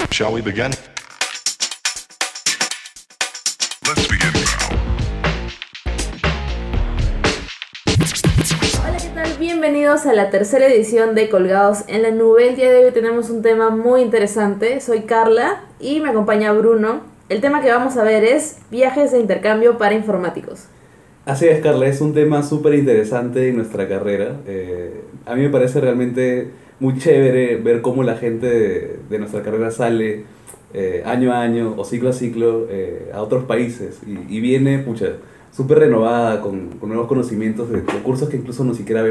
Shall we begin? Let's begin now. Hola, ¿qué tal? Bienvenidos a la tercera edición de Colgados en la Nube. El día de hoy tenemos un tema muy interesante. Soy Carla y me acompaña Bruno. El tema que vamos a ver es viajes de intercambio para informáticos. Así es, Carla, es un tema súper interesante en nuestra carrera. A mí me parece realmente muy chévere ver cómo la gente de nuestra carrera sale año a año o ciclo a ciclo a otros países y viene, pucha, súper renovada con nuevos conocimientos de cursos que incluso no siquiera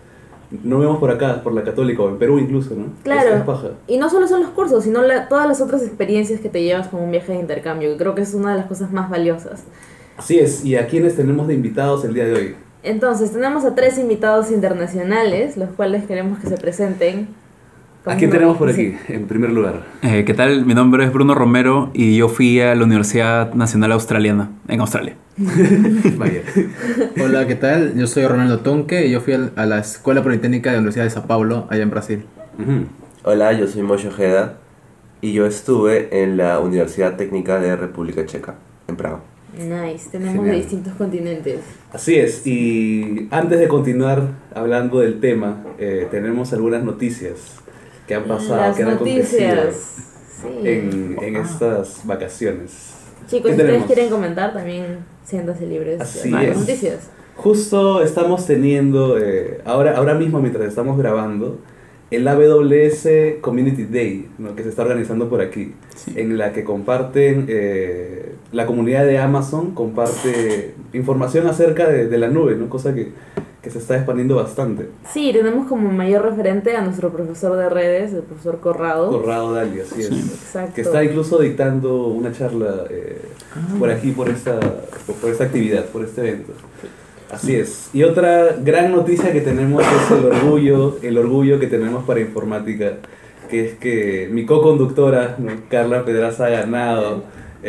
no vemos por acá, por la Católica o en Perú incluso, ¿no? Claro, Es paja. y no solo son los cursos, sino todas las otras experiencias que te llevas con un viaje de intercambio, que creo que es una de las cosas más valiosas. Así es, y a quienes tenemos de invitados el día de hoy. Entonces, tenemos a 3 invitados internacionales, los cuales queremos que se presenten. ¿A quién tenemos por aquí, en primer lugar? ¿Qué tal? Mi nombre es Bruno Romero y yo fui a la Universidad Nacional Australiana, en Australia. Vaya. Hola, ¿qué tal? Yo soy Ronaldo Tonque y yo fui a la Escuela Politécnica de la Universidad de Sao Paulo, allá en Brasil. Ujú. Hola, yo soy Mocho Ojeda y yo estuve en la Universidad Técnica de República Checa, en Praga. Nice, tenemos Genial. de distintos continentes. Así es, y antes de continuar hablando del tema, tenemos algunas noticias que han pasado, Las que han acontecido noticias. Sí. en estas vacaciones. Chicos, ¿Qué si ustedes tenemos? quieren comentar, también siéntanse libres. Así de las es. noticias. Justo estamos teniendo, ahora mismo mientras estamos grabando, el AWS Community Day, ¿no?, que se está organizando por aquí, en la que comparten, la comunidad de Amazon comparte información acerca de la nube, ¿no?, cosa que se está expandiendo bastante. Sí, tenemos como mayor referente a nuestro profesor de redes, el profesor Corrado. Corrado Dali, así es. Exacto. Que está incluso dictando una charla por aquí, por esta actividad, por este evento. Así es. Y otra gran noticia que tenemos es el orgullo que tenemos para informática, que es que mi co-conductora, ¿no?, Carla Pedraza, ha ganado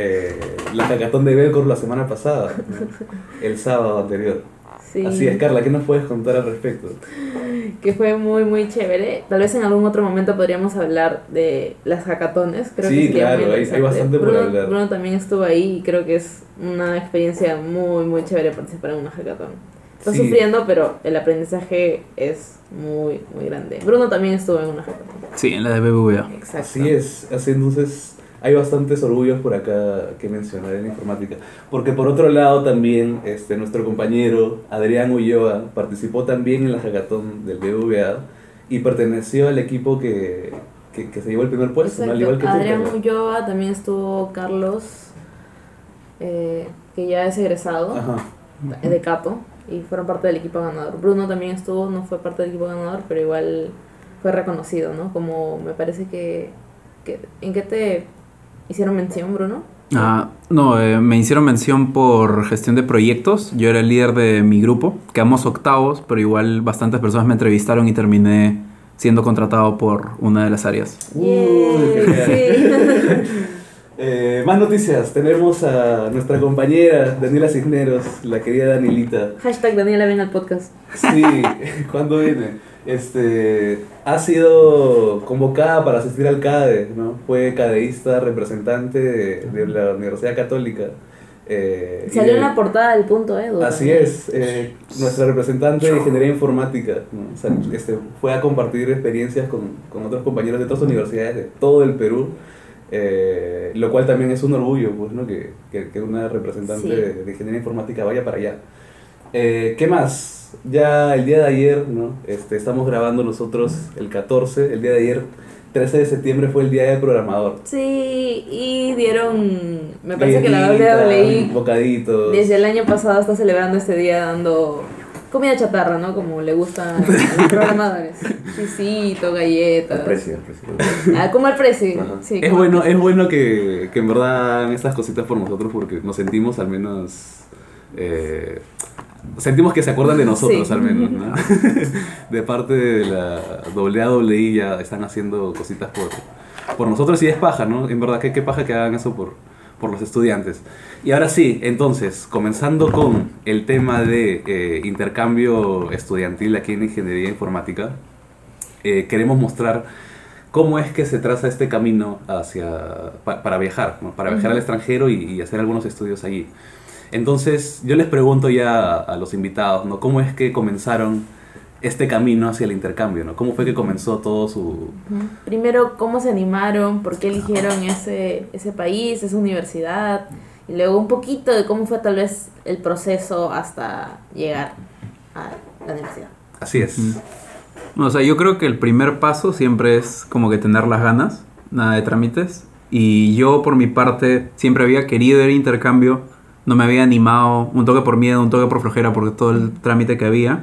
la hackathon de Belcor la semana pasada, ¿no?, el sábado anterior. Sí, Así es, Carla, ¿qué nos puedes contar al respecto? que fue muy, muy chévere. Tal vez en algún otro momento podríamos hablar de las hackatones. Creo Sí, que sería claro, muy hay interesante. bastante por hablar. Bruno también estuvo ahí y creo que es una experiencia muy, muy chévere participar en una hackathon. Está Sí. sufriendo, pero el aprendizaje es muy, muy grande. Bruno también estuvo en una hackathon. Sí, en la de BBVA. Exacto. Así es, así entonces hay bastantes orgullos por acá que mencionar en informática. Porque por otro lado también nuestro compañero Adrián Ulloa participó también en la hackathon del BBVA y perteneció al equipo que se llevó el primer puesto, ¿no?, al igual que tú. Adrián Carla. Ulloa, también estuvo Carlos, que ya es egresado Ajá. de Cato y fueron parte del equipo ganador. Bruno también estuvo, no fue parte del equipo ganador, pero igual fue reconocido, ¿no? Como me parece que ¿en qué te hicieron mención, Bruno? No, me hicieron mención por gestión de proyectos. Yo era el líder de mi grupo. Quedamos octavos, pero igual bastantes personas me entrevistaron y terminé siendo contratado por una de las áreas. Genial. Más noticias. Tenemos a nuestra compañera Daniela Cisneros, la querida Danielita. Hashtag Daniela ven al podcast. Sí, ¿cuándo viene? Ha sido convocada para asistir al CADE, ¿no? Fue cadeísta representante de la Universidad Católica. Salió en la portada del Punto Edu. Así también. es, nuestra representante de Ingeniería Informática, ¿no? O sea, fue a compartir experiencias con otros compañeros de otras universidades de todo el Perú, lo cual también es un orgullo, pues, ¿no?, que una representante Sí. de Ingeniería Informática vaya para allá. ¿Qué más? Ya el día de ayer, ¿no? Estamos grabando nosotros el 14, el día de ayer, 13 de septiembre, fue el Día del Programador. Sí, y dieron, me parece que la Galletita, WWE bocaditos. desde el año pasado está celebrando este día dando comida chatarra, ¿no? Como le gusta a los programadores. Chisito, galletas. Al precio. Como al precio. Ajá. Sí, Es como al bueno, precio. es bueno que en verdad hagan estas cositas por nosotros porque nos sentimos al menos... sentimos que se acuerdan de nosotros, Sí. al menos, ¿no? De parte de la WWE ya están haciendo cositas por nosotros y es paja, ¿no? En verdad, qué paja que hagan eso por los estudiantes. Y ahora sí, entonces, comenzando con el tema de intercambio estudiantil aquí en Ingeniería Informática, queremos mostrar cómo es que se traza este camino para viajar, ¿no? Para viajar al extranjero y hacer algunos estudios allí. Entonces, yo les pregunto ya a los invitados, ¿no? ¿Cómo es que comenzaron este camino hacia el intercambio, ¿no? ¿Cómo fue que comenzó todo su...? Primero, ¿cómo se animaron? ¿Por qué eligieron ese país, esa universidad? Y luego un poquito de cómo fue tal vez el proceso hasta llegar a la universidad. Así es. O sea, yo creo que el primer paso siempre es como que tener las ganas, nada de trámites. Y yo, por mi parte, siempre había querido ir a intercambio, no me había animado, un toque por miedo, un toque por flojera, porque todo el trámite que había.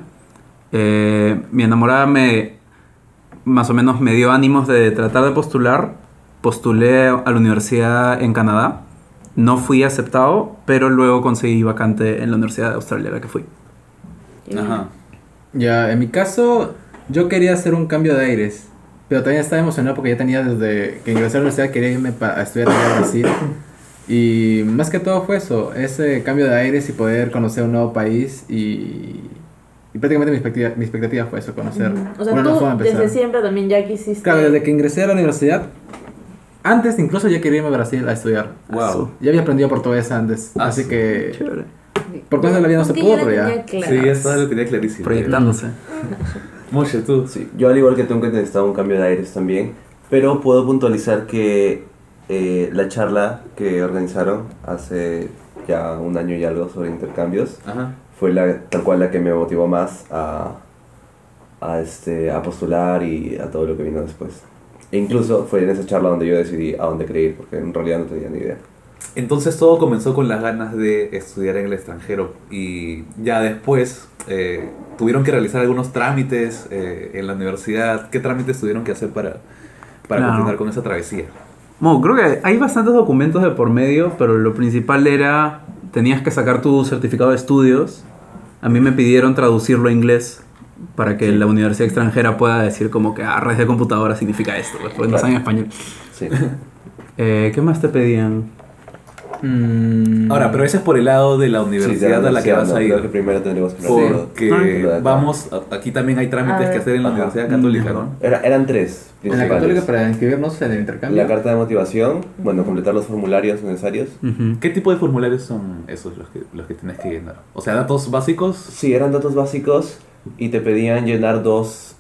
Mi enamorada más o menos me dio ánimos de tratar de postular. Postulé a la universidad en Canadá. No fui aceptado, pero luego conseguí vacante en la Universidad de Australia a la que fui. Ajá. Ya, en mi caso, yo quería hacer un cambio de aires, pero también estaba emocionado porque ya tenía desde que ingresé a la universidad, quería irme a estudiar allá a Brasil. Y más que todo fue eso, ese cambio de aires y poder conocer un nuevo país y prácticamente mi expectativa fue eso, conocer O sea, una nueva forma tú de empezar. desde siempre también ya quisiste... Claro, desde que ingresé a la universidad, antes incluso ya quería irme a Brasil a estudiar. Wow. Ya había aprendido portugués antes, Ah, así sí. que Chévere. por cosas de la vida no se Porque pudo, la pero ya. tenía clara. Sí, eso lo tenía clarísimo. Proyectándose. Moshe, tú. Sí, yo al igual que tú que necesitaba un cambio de aires también, pero puedo puntualizar que la charla que organizaron hace ya un año y algo sobre intercambios Ajá. fue tal cual la que me motivó más a postular y a todo lo que vino después. E incluso fue en esa charla donde yo decidí a dónde quería ir, porque en realidad no tenía ni idea. Entonces todo comenzó con las ganas de estudiar en el extranjero y ya después tuvieron que realizar algunos trámites en la universidad. ¿Qué trámites tuvieron que hacer para Claro. continuar con esa travesía? Bueno, creo que hay bastantes documentos de por medio, pero lo principal era, tenías que sacar tu certificado de estudios. A mí me pidieron traducirlo a inglés para que la universidad extranjera pueda decir como que redes de computadora significa esto, pues, porque no saben español. Sí. ¿Qué más te pedían? Ahora, pero ese es por el lado de la universidad a la que vas a ir. Creo que primero tendríamos que hablar Porque de acá. vamos, aquí también hay trámites que hacer en la Ajá. Universidad Católica, ¿no? Eran tres En la principales. Católica para inscribirnos en el intercambio. La carta de motivación, bueno, completar los formularios necesarios. Ujú. ¿Qué tipo de formularios son esos los que tienes que llenar? O sea, datos básicos. Sí, eran datos básicos y te pedían llenar dos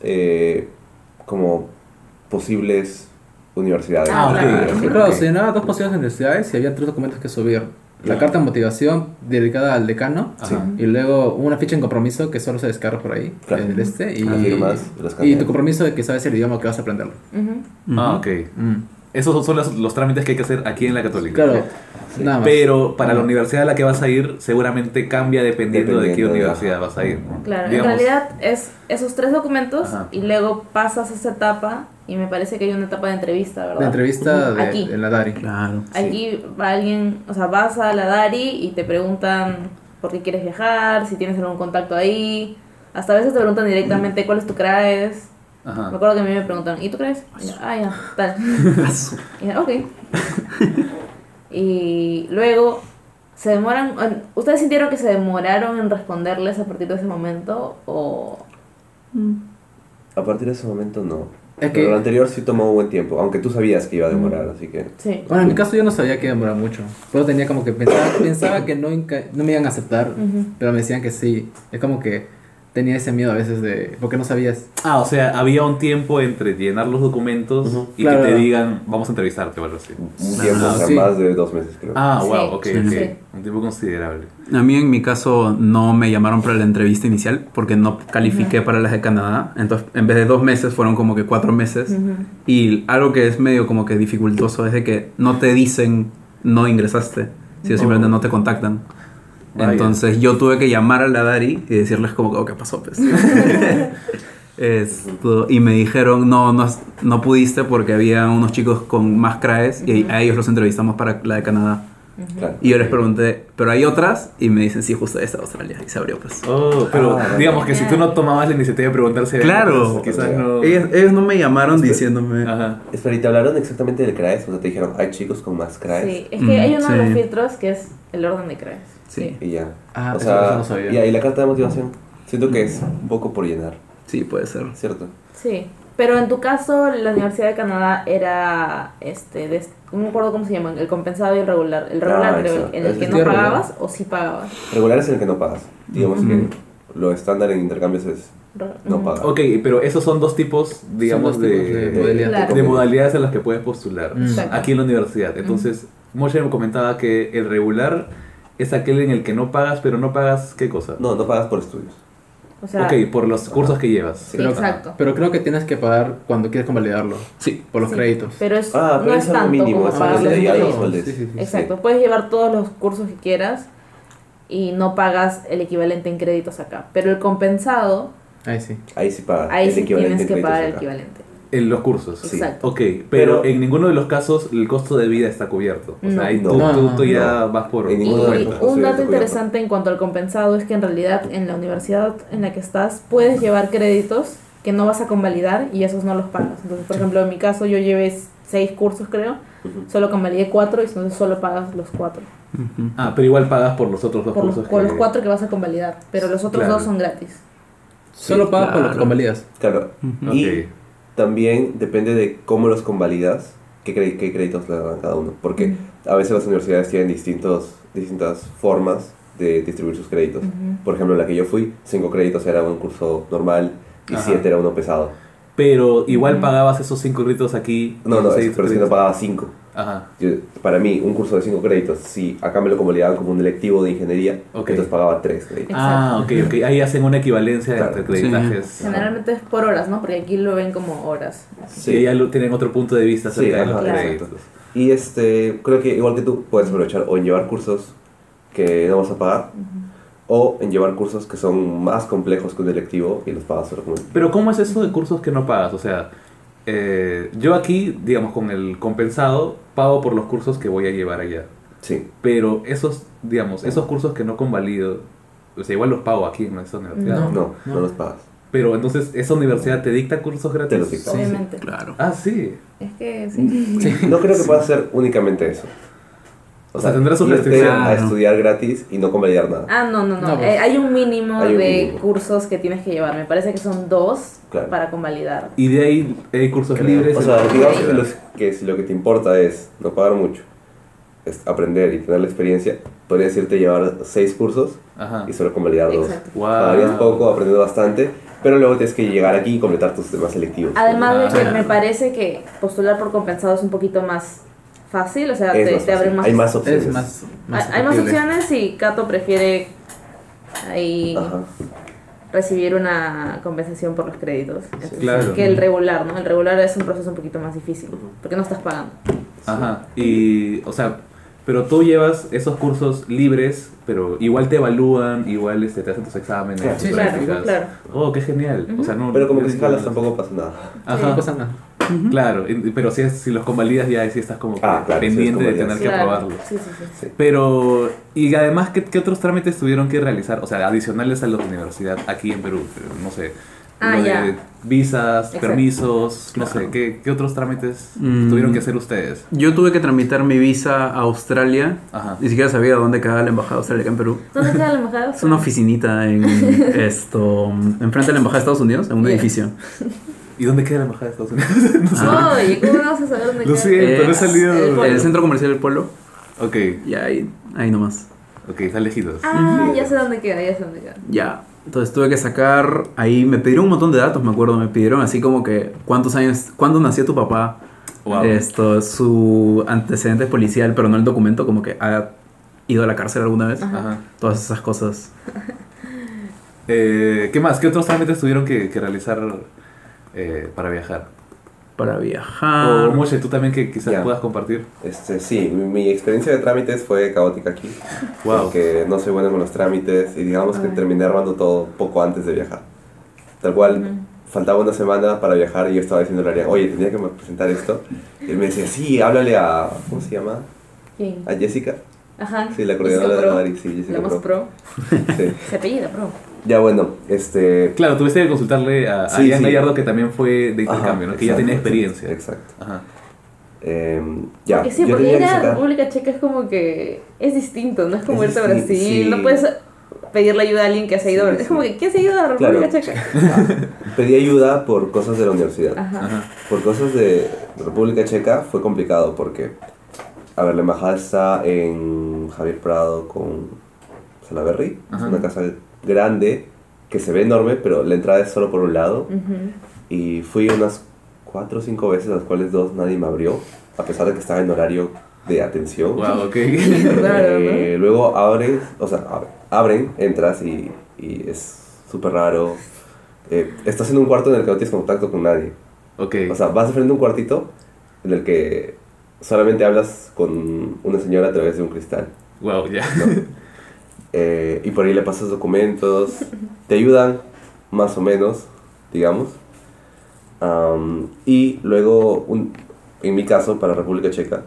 como posibles universidades. Ah, ok. Claro, se llenaba dos posibles universidades y había tres documentos que subir. La carta de motivación dedicada al decano Ajá. y luego una ficha en compromiso que solo se descarga por ahí, Claro. en el y, Las firmas, los y canales. tu compromiso de que sabes el idioma que vas a aprenderlo. Ujú. Ah, ok. Esos son los trámites que hay que hacer aquí en la Católica. Claro, nada más. Pero para la Ah. universidad a la que vas a ir, seguramente cambia dependiendo de qué Dependiendo de- universidad vas a ir, ¿no? Claro, Digamos, en realidad es esos tres documentos Ajá. y luego pasas esa etapa y me parece que hay una etapa de entrevista, ¿verdad? La entrevista Aquí. de la DARI. Claro. Aquí va alguien, o sea, vas a la DARI y te preguntan por qué quieres viajar, si tienes algún contacto ahí. Hasta a veces te preguntan directamente cuál es tu CRAES. Ajá. Me acuerdo que a mí me preguntaron, ¿y tú crees? Y yo, ya, tal. Y yo, ok. Y luego se demoran. ¿Ustedes sintieron que se demoraron en responderles a partir de ese momento? ¿O.? A partir de ese momento no. Es que- Pero lo anterior sí tomó buen tiempo, aunque tú sabías que iba a demorar, así que... Sí. Bueno, en mi caso yo no sabía que iba a demorar mucho. Pero tenía como que pensaba que no me iban a aceptar, Ujú. pero me decían que sí. Es como que tenía ese miedo a veces de... Porque no sabías. Ah, o sea, había un tiempo entre llenar los documentos y Claro. que te digan, vamos a entrevistarte o algo así. Un tiempo, o sea, sí. más de 2 meses creo. Ah, Sí, wow, ok, sí, ok. sí. Un tiempo considerable. A mí en mi caso no me llamaron para la entrevista inicial porque no califiqué para las de Canadá. Entonces, en vez de 2 meses, fueron como que 4 meses. Ujú. Y algo que es medio como que dificultoso es de que no te dicen no ingresaste, sino simplemente no te contactan. Vaya. Entonces yo tuve que llamar a la DARI y decirles como que, ¿qué pasó? Pues? Y me dijeron, no pudiste porque había unos chicos con más CRAES y a ellos los entrevistamos para la de Canadá. Claro. Y yo les pregunté, ¿pero hay otras? Y me dicen, sí, justo esta de Australia. Y se abrió, pues. Oh, pero Ah, digamos que si tú no tomabas la iniciativa de preguntar si había Claro. otras, quizás no... Ellos no me llamaron diciéndome... Ajá. Espera, ¿y te hablaron exactamente del CRAES? O sea, te dijeron, hay chicos con más CRAES. Sí, es que hay uno de los sí. filtros que es el orden de CRAES. Sí. Y ya. Ah, o eso sea, no sabía. y ahí la carta de motivación. Siento que es un poco por llenar, Sí, puede ser. ¿cierto? Sí. Pero en tu caso, la Universidad de Canadá era, no me acuerdo cómo se llaman, el compensado y el regular. El regular, creo, eso. en el que Es no regular. pagabas o sí pagabas. Regular es el que no pagas. Digamos que lo estándar en intercambios es no pagar. Ok, pero esos son dos tipos, digamos, Son dos tipos de modalidad. Claro. de modalidades en las que puedes postular Exacto. aquí en la universidad. Entonces, Moshe me comentaba que el regular es aquel en el que no pagas, pero no pagas, ¿qué cosa? No pagas por estudios. O sea, Ok, por los cursos que llevas. sí, Pero- exacto. Pero creo que tienes que pagar cuando quieres convalidarlo. Sí. Por los Sí, créditos. Pero es, Pero no es es algo tanto mínimo, como es pagar algo los de algo créditos. soles. Sí. Exacto, puedes llevar todos los cursos que quieras y no pagas el equivalente en créditos acá. Pero el compensado, Ahí sí. Ahí sí pagas. ahí el sí equivalente tienes en que créditos pagar el acá. equivalente. En los cursos. Sí. Exacto. Ok, pero Pero- en ninguno de los casos el costo de vida está cubierto. O No. sea, ahí No. tú ya No. vas por... En Y ninguno de por los cuenta. cursos un dato está cubierto. interesante en cuanto al compensado es que en realidad en la universidad en la que estás puedes llevar créditos que no vas a convalidar y esos no los pagas. Entonces, por ejemplo, en mi caso yo llevé 6 cursos, creo, solo convalidé 4 y entonces solo pagas los 4. Ujú. Ah, pero igual pagas por los otros dos cursos. Por los que- 4 que vas a convalidar, pero los otros Claro. 2 son gratis. Solo pagas por claro. los que convalidas. Claro. Ujú. Y Ok. también depende de cómo los convalidas, qué créditos le dan a cada uno. Porque a veces las universidades tienen distintas formas de distribuir sus créditos. Por ejemplo, en la que yo fui, 5 créditos era un curso normal y Ajá. 7 era uno pesado. Pero igual pagabas esos 5 gritos aquí. No, y no, seis pero es que no créditos. pagaba 5. Ajá. Para mí, un curso de 5 créditos, si acá me lo convalidaban como un electivo de ingeniería, Ok. entonces pagaba 3 créditos. Ah, ok. Ahí hacen una equivalencia Claro. entre creditajes. Generalmente es por horas, ¿no? Porque aquí lo ven como horas. Sí, y ya tienen otro punto de vista Sí, acerca de los ajá, créditos. Y creo que igual que tú, puedes aprovechar o en llevar cursos que no vas a pagar, o en llevar cursos que son más complejos que un electivo y los pagas solo como... Pero ¿cómo es eso de cursos que no pagas? O sea, yo aquí, digamos, con el compensado, pago por los cursos que voy a llevar allá. Sí, Pero esos cursos que no convalido, o sea, igual los pago aquí en esta universidad. No. no los pagas. Pero entonces, ¿esa universidad te dicta cursos gratis? Te los dicta. Obviamente. Claro. Ah, sí. Es que sí. No creo que puedas hacer únicamente eso. O sea, tendrás sus irte restricciones. a estudiar gratis y no convalidar nada. Ah, no. No, pues. Hay un mínimo Hay un de mínimo. cursos que tienes que llevar. Me parece que son 2 Claro. para convalidar. Y de ahí hay cursos Creo. libres. O sea, en- digamos que si lo que te importa es no pagar mucho, es aprender y tener la experiencia, podrías irte a llevar 6 cursos Ajá. y solo convalidar 2. Exacto. Wow. Pagarías poco, aprendiendo bastante, pero luego tienes que llegar aquí y completar tus demás selectivos. Además de que Ah. me parece que postular por compensado es un poquito más fácil, o sea, Es te, más te abren fácil. más. Hay más opciones. Es más Hay más factible. opciones y Cato prefiere ahí Ajá. recibir una compensación por los créditos. Entonces, Claro. que el regular, ¿no? El regular es un proceso un poquito más difícil, porque no estás pagando. Ajá. Y, o sea, pero tú llevas esos cursos libres, pero igual te evalúan, igual te hacen tus exámenes, Claro. tus Sí, prácticas. claro. Oh, qué genial. O sea, no, Pero como que no- si jalas tampoco pasa nada. Ajá. No pasa nada. Claro, pero si los convalidas ya sí estás como que Ah, claro, pendiente sí, de los tener que Claro. aprobarlos. Sí. Pero, y además, ¿qué otros trámites tuvieron que realizar? O sea, adicionales a la universidad aquí en Perú, no sé. Ah, lo de ya. visas, Exacto. permisos, no sé, ¿qué otros trámites tuvieron que hacer ustedes? Yo tuve que tramitar mi visa a Australia. Ajá. Ni siquiera sabía dónde quedaba la embajada de Australia acá en Perú. ¿Dónde queda la embajada? Es una oficinita enfrente de la embajada de Estados Unidos, en un Ya. edificio. ¿Y dónde queda la embajada de Estados Unidos? No sé. Oye, ¿cómo no vas a saber dónde Lo queda? siento, no he Es salido. el El centro comercial del Polo. Ok, Y ahí nomás. ok, está lejitos. Ah, ya sé dónde queda, Ya. Entonces tuve que sacar, ahí me pidieron un montón de datos, me acuerdo, me pidieron así como que cuándo nació tu papá, Wow. su antecedente policial, pero no el documento, como que ha ido a la cárcel alguna vez, Ajá. todas esas cosas. ¿Qué más? ¿Qué otros trámites tuvieron que realizar para viajar? Para O viajar. Moshe, tú también que quizás Ya. puedas compartir. Sí, mi experiencia de trámites fue caótica aquí. Wow. Porque no soy bueno con los trámites y digamos que terminé armando todo poco antes de viajar. Tal cual, faltaba una semana para viajar y yo estaba diciendo a Arián, oye, tenía que presentar esto. Y él me decía, sí, háblale a, ¿cómo se llama? ¿Quién? A Jessica. Ajá. Sí, la coordinadora de Pro. Madrid, sí, Jessica La más Pro. pro. Sí. Se apellida pro. Ya bueno, Claro, tuviste que consultarle a Sí, Ian sí. Gallardo, que también fue de intercambio, Ajá, ¿no? Que ya exacto, tenía experiencia. Exacto. Ajá. Ya, Porque sí, yo porque tenía ir que a sacar... República Checa es como que es distinto, no es como Es irte a distinto, Brasil, sí. no puedes pedirle ayuda a alguien que se ha ido a Brasil. Es como que, ¿quién se ha ido a República Claro. Checa? pedí ayuda por cosas de la universidad. Ajá. Ajá. Por cosas de República Checa fue complicado porque, a ver, la embajada está en Javier Prado con Salaberry. Es Ajá. una casa grande que se ve enorme, pero la entrada es solo por un lado. Ujú. Y fui unas 4 o 5 veces, las cuales 2 nadie me abrió, a pesar de que estaba en horario de atención. Wow, ok. Raro, Luego abres, o sea, abren, entras y es súper raro. Estás en un cuarto en el que no tienes contacto con nadie. Ok. O sea, vas de frente a un cuartito en el que solamente hablas con una señora a través de un cristal. Wow, ya. Y por ahí le pasas documentos, te ayudan más o menos, digamos. Y luego, en mi caso, para República Checa,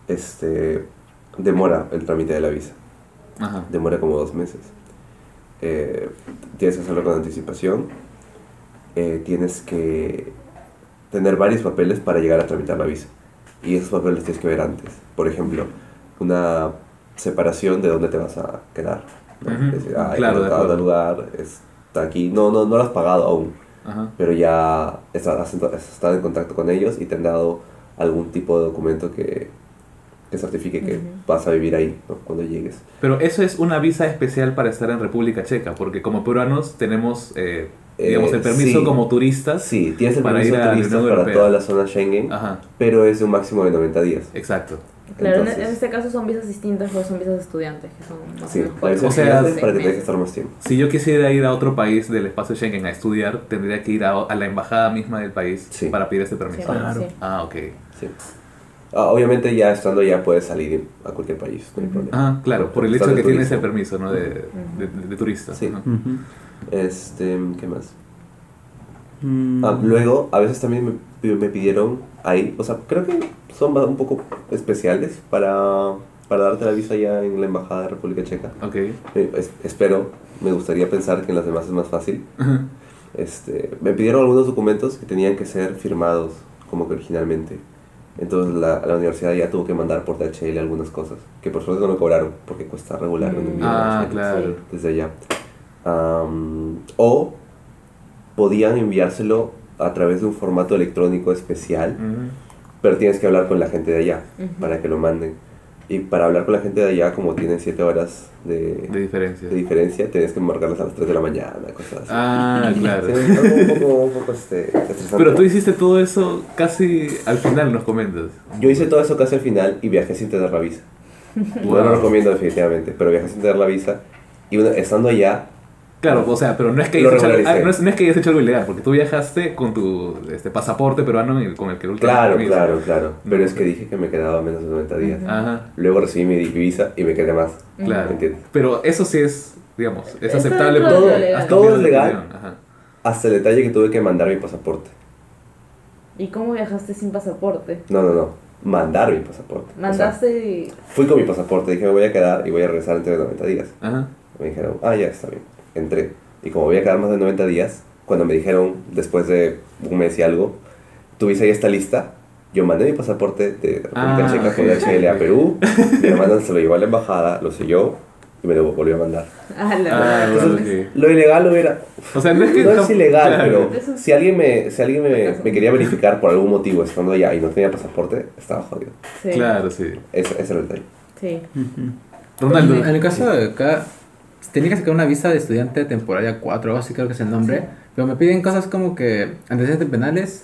demora el trámite de la visa. Ajá. Demora como 2 meses. Tienes que hacerlo con anticipación. Tienes que tener varios papeles para llegar a tramitar la visa. Y esos papeles tienes que ver antes. Por ejemplo, una separación de dónde te vas a quedar, ¿no? Ujú. Es decir, Claro, de tal acuerdo. lugar, está aquí. No lo has pagado aún, Ajá. pero ya has estado en contacto con ellos y te han dado algún tipo de documento que certifique que vas a vivir ahí, ¿no? Cuando llegues. Pero eso es una visa especial para estar en República Checa, porque como peruanos tenemos, digamos, el permiso sí. como turistas. Sí, tienes el para permiso ir a la turista Unión para Europea. toda la zona Schengen, Ajá, pero es de un máximo de 90 días. exacto. Claro, Entonces, en este caso son visas distintas, pues son visas de estudiantes, que son más o sí, menos la visa O sea, estudiante seis para que te dejes meses. estar más tiempo. Si yo quisiera ir a otro país del espacio Schengen a estudiar, tendría que ir a la embajada misma del país Sí. para pedir este permiso. Sí, Claro. sí. Ah, ok. Sí. Obviamente ya estando allá puedes salir a cualquier país, no hay problema. Ah, claro, por el hecho Estás de que de tienes el turismo. permiso, ¿no? De turista. Sí. Ajá. Ujú. ¿Qué más? Mm. Luego, a veces también me pidieron ahí, o sea, creo que son un poco especiales para darte la visa ya en la Embajada de República Checa. Ok. Espero, me gustaría pensar que en las demás es más fácil. Ajá. Me pidieron algunos documentos que tenían que ser firmados como que originalmente. Entonces la universidad ya tuvo que mandar por DHL algunas cosas, que por suerte no me cobraron, porque cuesta regular un envío Ah, DHL claro. desde allá. O podían enviárselo a través de un formato electrónico especial, pero tienes que hablar con la gente de allá para que lo manden. Y para hablar con la gente de allá, como tienen 7 horas De diferencia. de diferencia, tienes que marcarlas a las 3 de la mañana, cosas así. Ah, claro. Sí, algo un poco estresante. Pero tú hiciste todo eso casi al final, nos comentas. Yo hice todo eso casi al final y viajé sin tener la visa. No lo recomiendo definitivamente, pero viajé sin tener la visa. Y estando allá, Claro, o sea, pero no es que Lo hayas hecho algo, regularicé. no es que hayas hecho algo ilegal, porque tú viajaste con tu pasaporte peruano con el que el último claro, permiso. claro. Pero es que dije que me quedaba menos de 90 días. Ajá, Luego recibí mi visa y me quedé más. claro. ¿Entiendes? Pero eso sí es, digamos, es Está aceptable. dentro de porque lo legal. has Todo cambiado es de legal. opinión. Ajá. Hasta el detalle que tuve que mandar mi pasaporte. ¿Y cómo viajaste sin pasaporte? No. Mandar mi pasaporte. O sea, Mandaste y... fui con mi pasaporte, dije me voy a quedar y voy a regresar antes de 90 días. Ajá. Me dijeron, ya está bien. Entré. Y como voy a quedar más de 90 días, cuando me dijeron, después de un mes y algo, tu visa ya está lista, yo mandé mi pasaporte de República Checa ok, con DHL a ok. Perú, mi hermana se lo llevó a la embajada, lo selló y me lo volvió a mandar. Ah, Ah, Entonces, ok. lo ilegal hubiera... O sea, no es que No es ilegal, claro. pero Eso- si alguien me quería verificar por algún motivo estando allá y no tenía pasaporte, estaba jodido. Sí. Claro, sí. Ese era el detalle. Sí. Ronaldo. En el caso de acá, tenía que sacar una visa de estudiante temporaria 4, algo así creo que es el nombre. Pero me piden cosas como que antecedentes penales,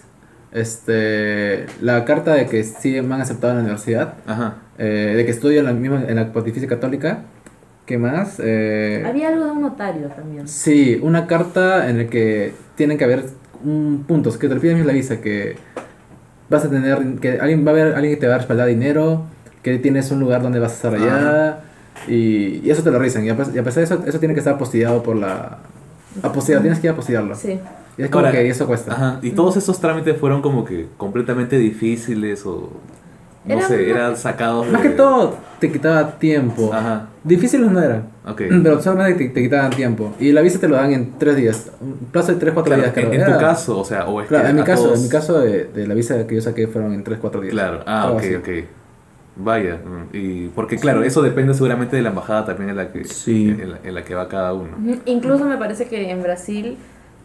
la carta de que sí me han aceptado en la universidad, Ajá. de que estudio en la Pontificia Católica. ¿Qué más? Había algo de un notario también. Sí, una carta en la que tienen que haber puntos que te piden en la visa, que vas a tener, que va a haber alguien que te va a respaldar dinero, que tienes un lugar donde vas a estar allá, y eso te lo revisan. Y a pesar de eso, eso tiene que estar apostillado por la... Apostillado, tienes que ir a apostillarlo. Sí. Y es como Ahora, que eso cuesta. Ajá. Y todos esos trámites fueron como que completamente difíciles o no Era sé, más- eran sacados Más de... que todo, te quitaba tiempo. Ajá. Difíciles no eran. Ok. Pero solamente te quitaban tiempo. Y la visa te lo dan en 3 días. Un plazo de 3-4 Claro, días, creo. en tu Era- caso, o sea, o es Claro, que en mi a caso, todos- en mi caso de la visa que yo saqué fueron en 3-4 días. Claro, Algo ok, así. ok. Vaya, y porque claro, eso depende seguramente de la embajada también en la que, Sí. en la que va cada uno. Ujú. Incluso me parece que en Brasil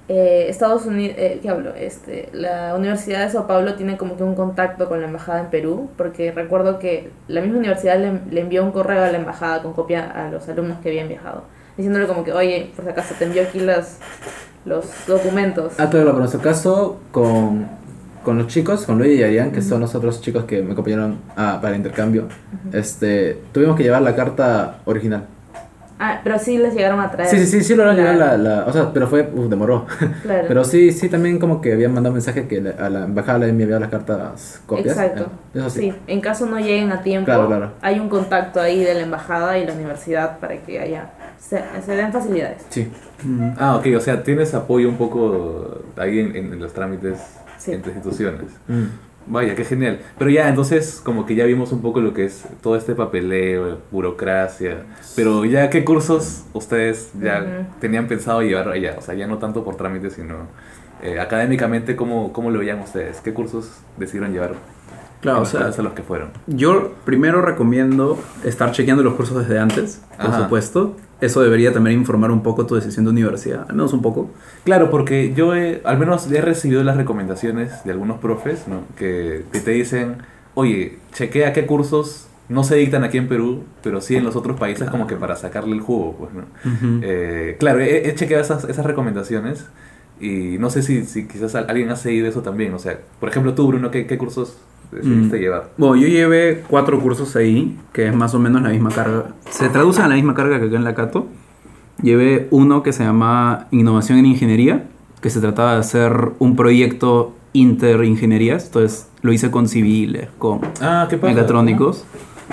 Estados Unidos, ¿qué hablo? La Universidad de Sao Paulo tiene como que un contacto con la embajada en Perú, porque recuerdo que la misma universidad le envió un correo a la embajada con copia a los alumnos que habían viajado, diciéndole como que, oye, por si acaso te envió aquí los documentos. Ah, claro, por nuestro caso, con los chicos, con Luis y Arián, que son los otros chicos que me acompañaron para el intercambio, tuvimos que llevar la carta original. Ah, pero sí les llegaron a traer. Sí, lo Claro. llevar o sea, pero demoró. Claro. Pero sí, también como que habían mandado un mensaje que a la embajada le habían enviado las cartas copias. Exacto. Eso sí. Sí, en caso no lleguen a tiempo, Claro. hay un contacto ahí de la embajada y la universidad para que se den facilidades. Sí. Ah, ok, o sea, tienes apoyo un poco ahí en los trámites Sí. entre instituciones. Mm. Vaya, qué genial. Pero ya, entonces, como que ya vimos un poco lo que es todo este papeleo, burocracia. Pero ya, ¿qué cursos ustedes ya Ujú. tenían pensado llevar allá? O sea, ya no tanto por trámite, sino académicamente, ¿cómo lo veían ustedes? ¿Qué cursos decidieron llevar Claro, en o los sea, países a los que fueron? yo primero recomiendo estar chequeando los cursos desde antes, por Ajá. supuesto. Eso debería también informar un poco tu decisión de universidad, al menos un poco. Claro, porque yo al menos he recibido las recomendaciones de algunos profes, ¿no? que te dicen, oye, chequea qué cursos no se dictan aquí en Perú, pero sí en los otros países como que para sacarle el jugo, pues, ¿no? Claro, he chequeado esas recomendaciones y no sé si quizás alguien ha seguido eso también. O sea, por ejemplo tú, Bruno, ¿qué cursos decidiste llevar? Bueno, yo llevé 4 cursos ahí, que es más o menos la misma carga. Se traducen a la misma carga que acá en la Cato. Llevé uno que se llama Innovación en Ingeniería, que se trataba de hacer un proyecto interingenierías. Entonces lo hice con civiles, con Ah, ¿qué pasa? mecatrónicos.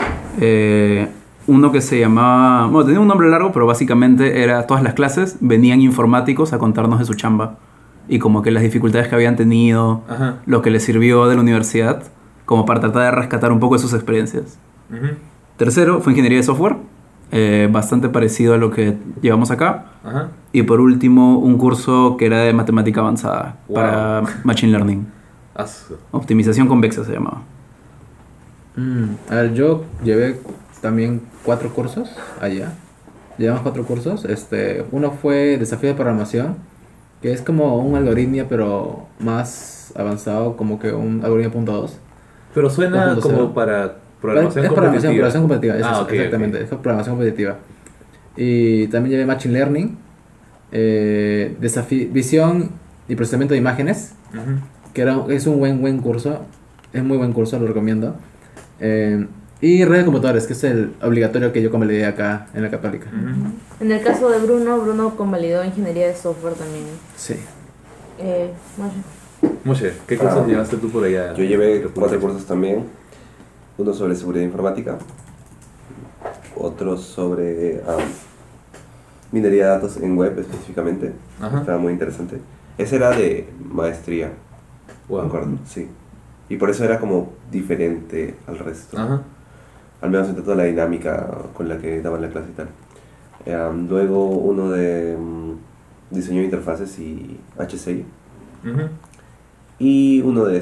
Uno que se llamaba... Bueno, tenía un nombre largo, pero básicamente era todas las clases venían informáticos a contarnos de su chamba. Y como que las dificultades que habían tenido, Ajá. lo que les sirvió de la universidad, como para tratar de rescatar un poco de sus experiencias. Ujú. Tercero fue Ingeniería de Software, bastante parecido a lo que llevamos acá. Ajá. Y por último, un curso que era de matemática avanzada, Wow. para Machine Learning. Optimización convexa se llamaba. A ver, yo llevé también 4 cursos allá. Llevamos 4 cursos. Uno fue Desafío de Programación, que es como un algoritmo, pero más avanzado, como que un algoritmo .2. Pero suena 2.0. como para programación Es competitiva. programación competitiva, Ah, ok, exactamente, ok. es programación competitiva. Y también llevé Machine Learning, visión y procesamiento de imágenes, Ujú. que es un buen curso, es muy buen curso, lo recomiendo. Y redes de computadores, que es el obligatorio que yo convalidé acá en la Católica. Ujú. En el caso de Bruno convalidó Ingeniería de Software también. Sí. Masha. Moshe, ¿qué cursos llevaste tú por allá? Yo llevé 4 cursos también. Uno sobre seguridad informática, otro sobre minería de datos en web específicamente. Ajá. Estaba muy interesante. Ese era de maestría, Wow. me acuerdo, sí. Y por eso era como diferente al resto. Ajá. Al menos entre toda la dinámica con la que daban la clase y tal. Luego uno de diseño de interfaces y HCI. Ujú. Y uno de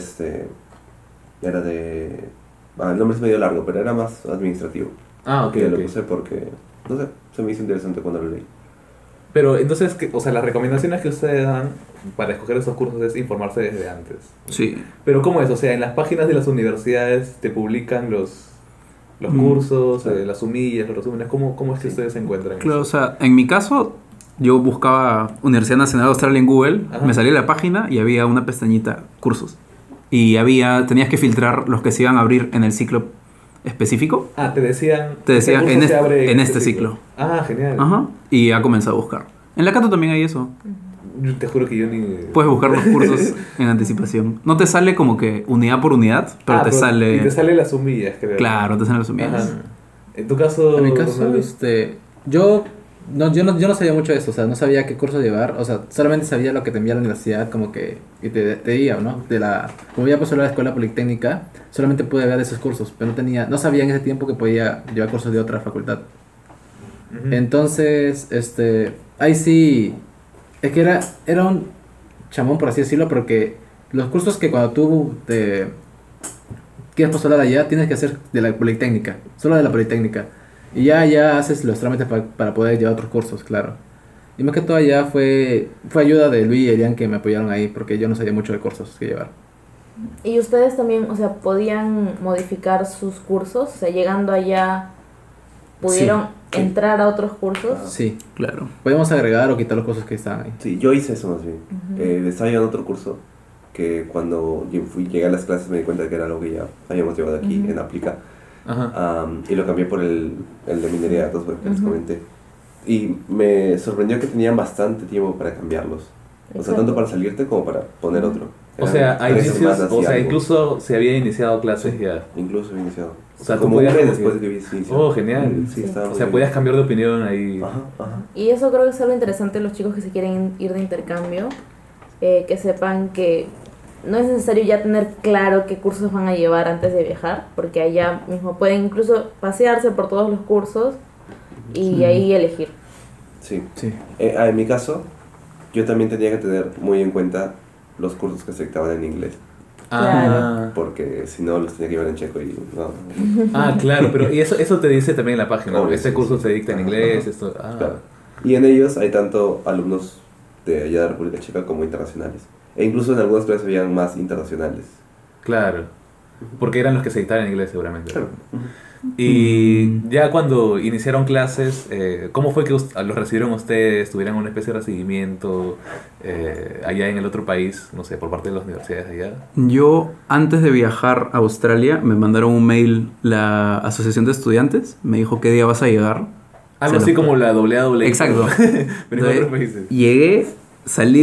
era de... el nombre es medio largo, pero era más administrativo. Ah, ok, Que lo ok. puse porque, no sé, se me hizo interesante cuando lo leí. Pero entonces, o sea, las recomendaciones que ustedes dan para escoger esos cursos es informarse desde antes. Sí. Pero ¿cómo es? O sea, en las páginas de las universidades te publican los Mm. cursos, Sí. las humillas, los resúmenes. ¿Cómo es que ustedes se encuentran? Claro, o eso? sea, en mi caso, yo buscaba Universidad Nacional de Australia en Google, Ajá. me salía la página y había una pestañita, cursos. Y tenías que filtrar los que se iban a abrir en el ciclo específico. Ah, te decían... Te decían, curso en se este- abre en este ciclo. Ah, genial. Ajá. Y ya comencé a buscar. En la Cato también hay eso. Yo te juro que yo ni... Puedes buscar los cursos en anticipación. No te sale como que unidad por unidad, pero te sale... Y te sale las humillas, creo. Claro, te salen las Ajá. sumidas. En tu caso... En mi caso, Ronaldo? yo no sabía mucho de eso, o sea, no sabía qué curso llevar, o sea, solamente sabía lo que te envía la universidad, como que, y te diga, ¿no? Como ya pasó a la escuela politécnica, solamente pude ver esos cursos, pero no sabía en ese tiempo que podía llevar cursos de otra facultad. Ujú. Entonces, ahí sí, es que era un chamón, por así decirlo, porque los cursos que cuando tú te quieres postular allá, tienes que hacer de la politécnica, solo de la politécnica. Y ya haces los trámites para poder llevar otros cursos, claro. Y más que todo allá fue ayuda de Luis y Elian que me apoyaron ahí, porque yo no sabía mucho de cursos que llevar. ¿Y ustedes también, o sea, podían modificar sus cursos? O sea, llegando allá, ¿pudieron Sí. entrar a otros cursos? Sí, Claro. podemos agregar o quitar los cursos que estaban ahí. Sí, yo hice eso más bien. Estaba llevando otro curso que cuando llegué a las clases me di cuenta que era algo que ya habíamos llevado aquí en Aplica. Ajá. Y lo cambié por el de minería de datos web que les comenté. Y me sorprendió que tenían bastante tiempo para cambiarlos. O sea, Exacto. tanto para salirte como para poner otro. O sea, Eran hay 3 inicios, semanas o y sea, algo. incluso se había iniciado clases ya. Incluso he iniciado. O sea, tú como un podías mes como después que- de que hubiese iniciado. Oh, genial. Sí, estaba O muy sea, bien. podías cambiar de opinión ahí. Ajá, ajá. Y eso creo que es algo interesante los chicos que se quieren ir de intercambio, que sepan que no es necesario ya tener claro qué cursos van a llevar antes de viajar, porque allá mismo pueden incluso pasearse por todos los cursos y ahí elegir. Sí. Sí. En mi caso, yo también tenía que tener muy en cuenta los cursos que se dictaban en inglés. Ah, Porque si no, los tenía que llevar en checo y no. claro, pero y eso te dice también en la página. Obvio, Este sí, curso sí. se dicta en inglés, esto. Claro. Y en ellos hay tanto alumnos de allá de República Checa como internacionales. E incluso en algunas clases habían más internacionales. Claro. Porque eran los que se dictaban en inglés seguramente. Claro. Y ya cuando iniciaron clases, ¿cómo fue que los recibieron ustedes? ¿Tuvieron una especie de recibimiento allá en el otro país? No sé, por parte de las universidades allá. Yo, antes de viajar a Australia, me mandaron un mail la Asociación de Estudiantes. Me dijo qué día vas a llegar. Algo Se así lo- como la WWE. Exacto. Pero en otros países. Llegué, salí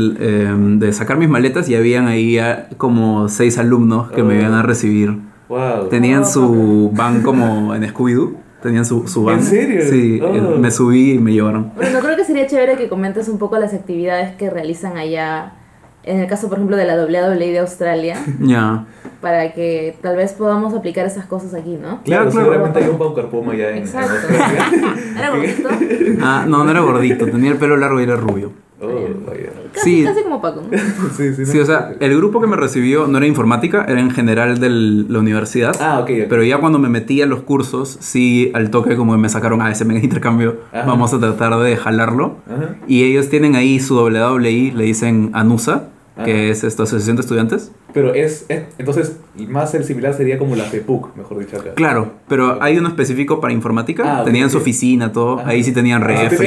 de sacar mis maletas y habían ahí como 6 alumnos que me iban a recibir. Wow. Tenían su van como en Scooby-Doo. Tenían su van. ¿En serio? Sí, Oh. me subí y me llevaron. Bueno, creo que sería chévere que comentes un poco las actividades que realizan allá, en el caso por ejemplo de la WWE de Australia, Ya. para que tal vez podamos aplicar esas cosas aquí, ¿no? Claro, Claro. seguramente hay un Pau Carpoma allá en Exacto. Australia. ¿Era bonito? Ah, no era gordito. Tenía el pelo largo y era rubio. Oh, vaya. Casi, Sí. casi como Paco, ¿no? Sí, Sí, o sea, el grupo que me recibió no era informática, era en general de la universidad. Ah, ok. Pero ya cuando me metí a los cursos, sí, al toque como que me sacaron a ese mega intercambio, Ajá. vamos a tratar de jalarlo. Ajá. Y ellos tienen ahí su WWI, le dicen ANUSA, Ajá. que es esta asociación de estudiantes. Pero entonces, más el similar sería como la FEPUC, mejor dicho acá. Claro, pero hay uno específico para informática, Ah, ok, tenían su ok. oficina, todo, Ajá. ahí sí tenían refri.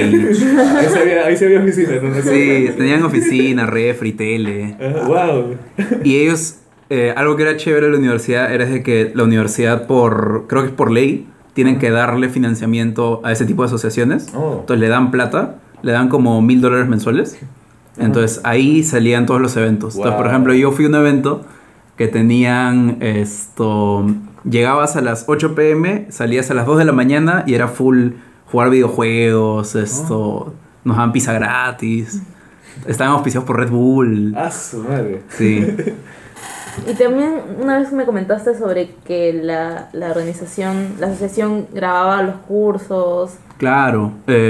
Ahí se había oficina, ¿no? Sí, tenían oficina, refri, tele. Wow. Y ellos, algo que era chévere de la universidad era de que la universidad, creo que es por ley, tienen que darle financiamiento a ese tipo de asociaciones. Oh. Entonces le dan plata, le dan como $1,000 mensuales. Entonces ahí salían todos los eventos. Entonces, por Wow. ejemplo, yo fui a un evento que tenían llegabas a las 8 p.m., salías a las 2 de la mañana y era full jugar videojuegos, nos daban pizza gratis. Estaban auspiciados por Red Bull. Ah, su madre. Sí. Y también una vez me comentaste sobre que la organización, la asociación grababa los cursos. Claro,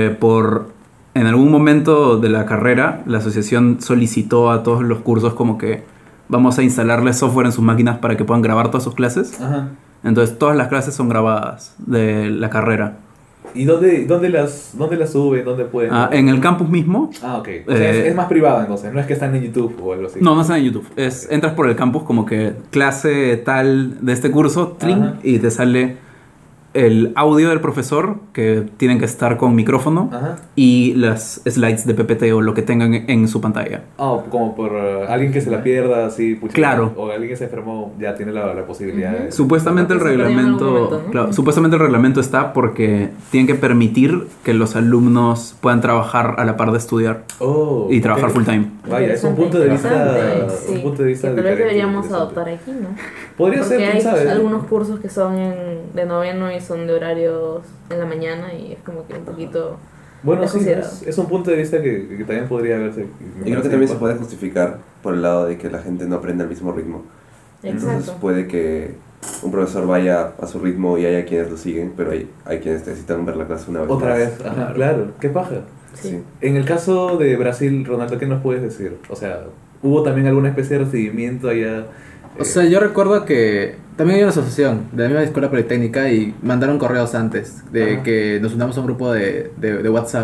en algún momento de la carrera, la asociación solicitó a todos los cursos como que vamos a instalarles software en sus máquinas para que puedan grabar todas sus clases. Ajá. Entonces todas las clases son grabadas de la carrera. ¿Y dónde las suben? ¿Dónde pueden? En el campus mismo. Ah, ok. O sea, es más privado entonces, no es que están en YouTube o algo así. No están en YouTube. Entras por el campus como que clase tal de este curso, trin, Ajá. y te sale el audio del profesor, que tienen que estar con micrófono, Ajá. y las slides de PPT o lo que tengan en su pantalla. Ah, como por alguien que se la pierda, así, pucha, Claro. O alguien que se enfermó, ya tiene la posibilidad de... Supuestamente el Se perdió en algún reglamento, momento, ¿no? claro, supuestamente el reglamento está porque tienen que permitir que los alumnos puedan trabajar a la par de estudiar Oh, y trabajar ok. full time. Vaya, es un punto de vista... Interesante, sí. Un punto de vista que tal vez diferente, deberíamos interesante. adoptar aquí, ¿no? Podría Porque ser, quién hay sabe. algunos cursos que son de noveno y son de horarios en la mañana y es como que un poquito... Bueno, es sí, considerado. es un punto de vista que también podría verse. Y creo que también se puede justificar por el lado de que la gente no aprende al mismo ritmo. Entonces Exacto. puede que un profesor vaya a su ritmo y haya quienes lo siguen, pero hay quienes necesitan ver la clase una vez Otra más. vez, ajá, claro. ¿Qué paja? Sí. En el caso de Brasil, Ronaldo, ¿qué nos puedes decir? O sea, ¿hubo también alguna especie de recibimiento allá? O sea, yo recuerdo que también hay una asociación de la misma escuela politécnica y mandaron correos antes de Ajá. que nos unamos a un grupo de WhatsApp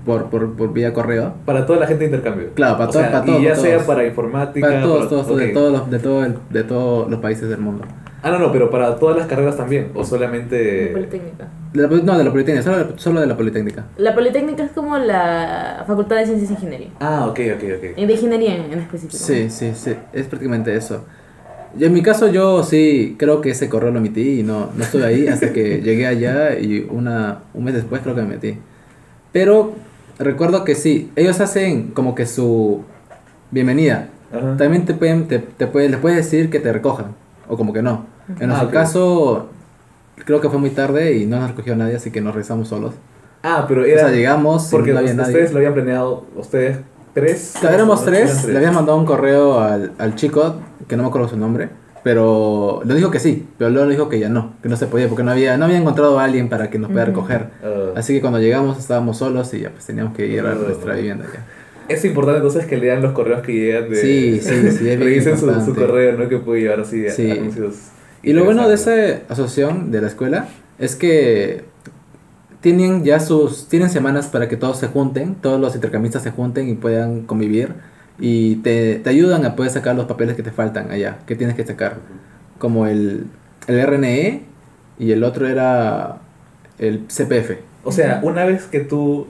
por vía correo. Para toda la gente de intercambio. Claro, para O sea, para y todos. ya para sea todos. para informática. Para todos, ok. de todos los países del mundo. Ah, no, pero para todas las carreras también. O solamente. Politécnica. No, de la Politécnica, solo de la Politécnica. La Politécnica es como la Facultad de Ciencias e Ingeniería. Ah, ok. Y de ingeniería en específico. Sí, es prácticamente eso. Y en mi caso yo sí creo que ese correo lo emití y no estuve ahí hasta que llegué allá y un mes después creo que me metí. Pero recuerdo que sí, ellos hacen como que su bienvenida. Ajá. También les puedes decir que te recojan o como que no. En nuestro ok. caso creo que fue muy tarde y no nos recogió nadie, así que nos regresamos solos. Ah, pero O era. sea, llegamos y Porque no había nadie. ustedes lo habían planeado. Ustedes tres. Claro, éramos ¿no? Eran tres, le habían mandado un correo al chico, que no me acuerdo su nombre, pero le dijo que sí, pero luego le dijo que ya no, que no se podía, porque no había encontrado a alguien para que nos pueda recoger. Así que cuando llegamos estábamos solos y ya pues teníamos que ir a nuestra vivienda ya. Es importante entonces que lean los correos que llegan de. Sí, es bien Revisen su importante. correo, ¿no? Que puede llevar así Sí. anuncios. Y lo bueno de interesantes. esa asociación de la escuela es que tienen semanas para que todos se junten, todos los intercambistas se junten y puedan convivir y te ayudan a poder sacar los papeles que te faltan allá, que tienes que sacar, como el RNE y el otro era el CPF. O sea, una vez que tú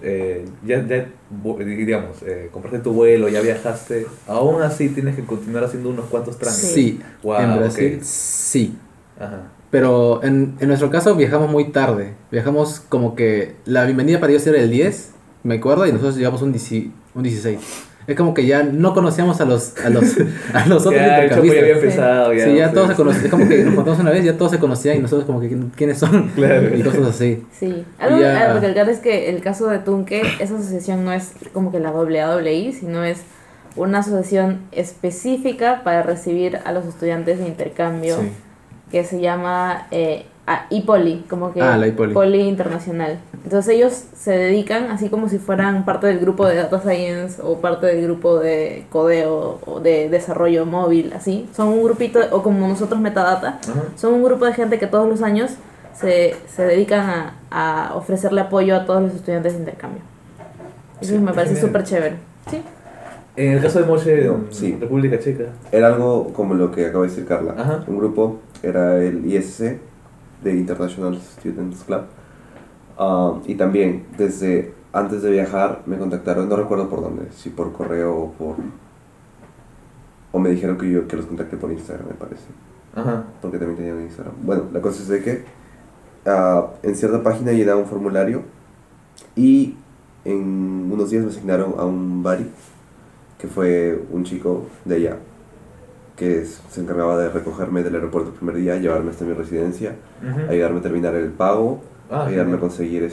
digamos, compraste tu vuelo, ya viajaste, aún así tienes que continuar haciendo unos cuantos trámites. Sí, Wow, en Brasil ok. sí. Ajá. Pero en nuestro caso viajamos muy tarde. Viajamos como que la bienvenida para ellos era el 10, me acuerdo, y nosotros llegamos un 16. Es como que ya no conocíamos a los otros Ya, el choco ya había intercambistas. empezado. Ya, Sí, ya ustedes- todos se conocían. Es como que nos contamos una vez, ya todos se conocían y nosotros como que quiénes son. Claro. Y cosas así. Sí, algo Ya. a recalcar es que el caso de Tunque, esa asociación no es como que la AAI, sino es una asociación específica para recibir a los estudiantes de intercambio, Sí. que se llama IPOLI, como que La IPOLI. Poli Internacional. Entonces ellos se dedican, así como si fueran parte del grupo de Data Science o parte del grupo de codeo o de desarrollo móvil, así. Son un grupito, o como nosotros Metadata, Ajá. son un grupo de gente que todos los años se dedican a ofrecerle apoyo a todos los estudiantes de intercambio. Eso Sí, me parece genial. súper chévere. Sí. En el caso de Moche, Sí. República Checa. Era algo como lo que acaba de decir Carla. Ajá. Un grupo era el ISC, de International Students Club. Y también, desde antes de viajar, me contactaron, no recuerdo por dónde, si por correo o me dijeron que los contacté por Instagram, me parece. Ajá. Porque también tenían Instagram. Bueno, la cosa es de que en cierta página llenaba un formulario y en unos días me asignaron a un buddy, que fue un chico de allá, que se encargaba de recogerme del aeropuerto el primer día, llevarme hasta mi residencia, Ujú. ayudarme a terminar el pago, Ah, ayudarme genial. a conseguir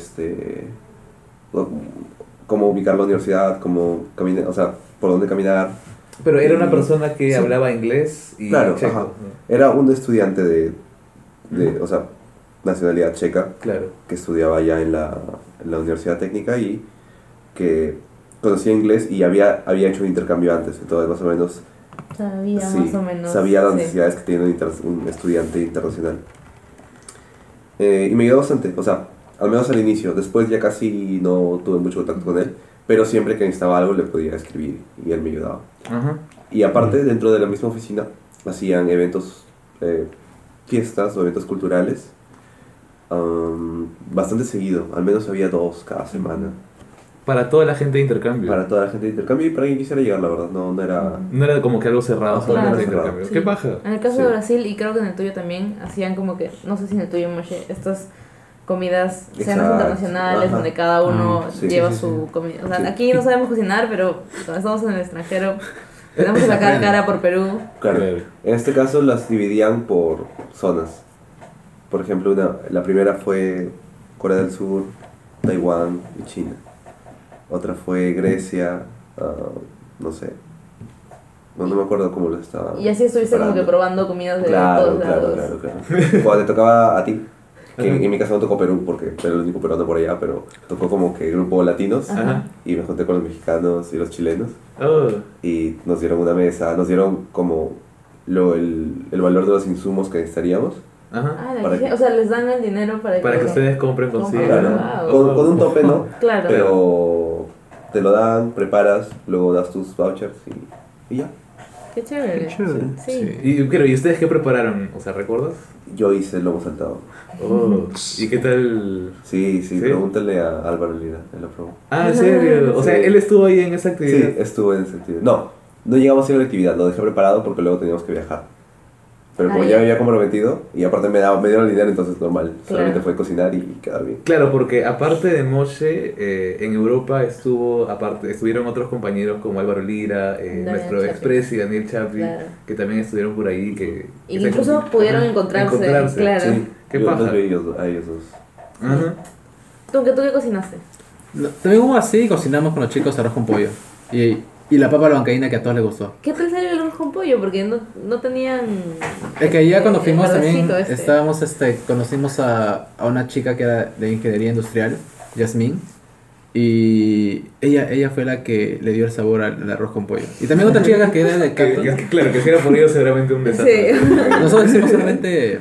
cómo ubicar la universidad, cómo caminar, o sea, por dónde caminar. Pero era una persona que Sí. hablaba inglés y Claro, checo. ajá. ¿no? Era un estudiante o sea, nacionalidad checa, Claro. que estudiaba allá en la Universidad Técnica y que conocía inglés y había hecho un intercambio antes, entonces más o menos Sabía sí, más o menos. sabía las sí. necesidades que tiene un estudiante internacional. Y me ayudó bastante, o sea, al menos al inicio. Después ya casi no tuve mucho contacto con él, pero siempre que necesitaba algo le podía escribir y él me ayudaba. Ajá. Y aparte, dentro de la misma oficina, hacían eventos, fiestas o eventos culturales bastante seguido, al menos había 2 cada semana. Para toda la gente de intercambio. Para toda la gente de intercambio y para quien quisiera llegar, la verdad, no era... No era como que algo cerrado, Ajá, solamente de claro. intercambio. Sí. ¿Qué paja? En el caso Sí. de Brasil, y creo que en el tuyo también, hacían como que, no sé si en el tuyo, Moshe, estas comidas, cenas Exacto. internacionales, Ajá. donde cada uno Sí, lleva sí, sí, su comida. O sea, Sí. aquí no sabemos cocinar, pero cuando estamos en el extranjero, tenemos que sacar cara por Perú. Claro. Claro. En este caso las dividían por zonas. Por ejemplo, la primera fue Corea del Sur, Taiwán y China. Otra fue Grecia, no sé. No me acuerdo cómo lo estaba. Y así estuviste como que preparando. probando comidas de Claro, todos claro, lados. claro. Cuando te tocaba a ti, que Ajá. en mi caso no tocó Perú porque era el único peruano por allá, pero tocó como que grupo latinos Ajá. y me junté con los mexicanos y los chilenos Oh. y nos dieron una mesa, nos dieron como el valor de los insumos que necesitaríamos. Ajá. Ah, Para o sea, les dan el dinero para Para que ustedes compren Compren. consigo. Claro, Wow. con un tope no, Claro. pero te lo dan, preparas, luego das tus vouchers y ya. Qué chévere. Qué chévere. Sí. ¿Y ustedes qué prepararon? O sea, ¿recuerdas? Yo hice el lomo saltado. Oh, ¿y qué tal? Sí, ¿Sí? pregúntale a Álvaro Lira, él lo probó. Ah, ¿en serio? O sea, Sí. él estuvo ahí en esa actividad. Sí, estuvo en ese sentido. No llegamos a ir a la actividad, lo dejé preparado porque luego teníamos que viajar. Pero como Ah, ya ya. me había comprometido y aparte me dieron el dinero, entonces normal. Solamente Claro. fue cocinar y quedar bien. Claro, porque aparte de Moshe, en Europa estuvieron otros compañeros como Álvaro Lira, Daniel nuestro Chapi. express y Daniel Chapi, Claro. que también estuvieron por ahí. Y incluso pudieron encontrarse, claro. Sí, Qué yo paja. los vi a ellos dos. Ajá. ¿Tú qué cocinaste? No, también hubo así, cocinamos con los chicos arroz con pollo. Y la papa a la bancaína que a todos les gustó. ¿Qué tal salió el arroz con pollo? Porque no tenían... Es que ya cuando fuimos el también verdecito este. estábamos, conocimos a una chica que era de ingeniería industrial, Yasmín, y ella fue la que le dio el sabor al arroz con pollo. Y también otra chica que era de Cactus. Claro, que si era por ellos seguramente un desastre. Sí. Nosotros hicimos solamente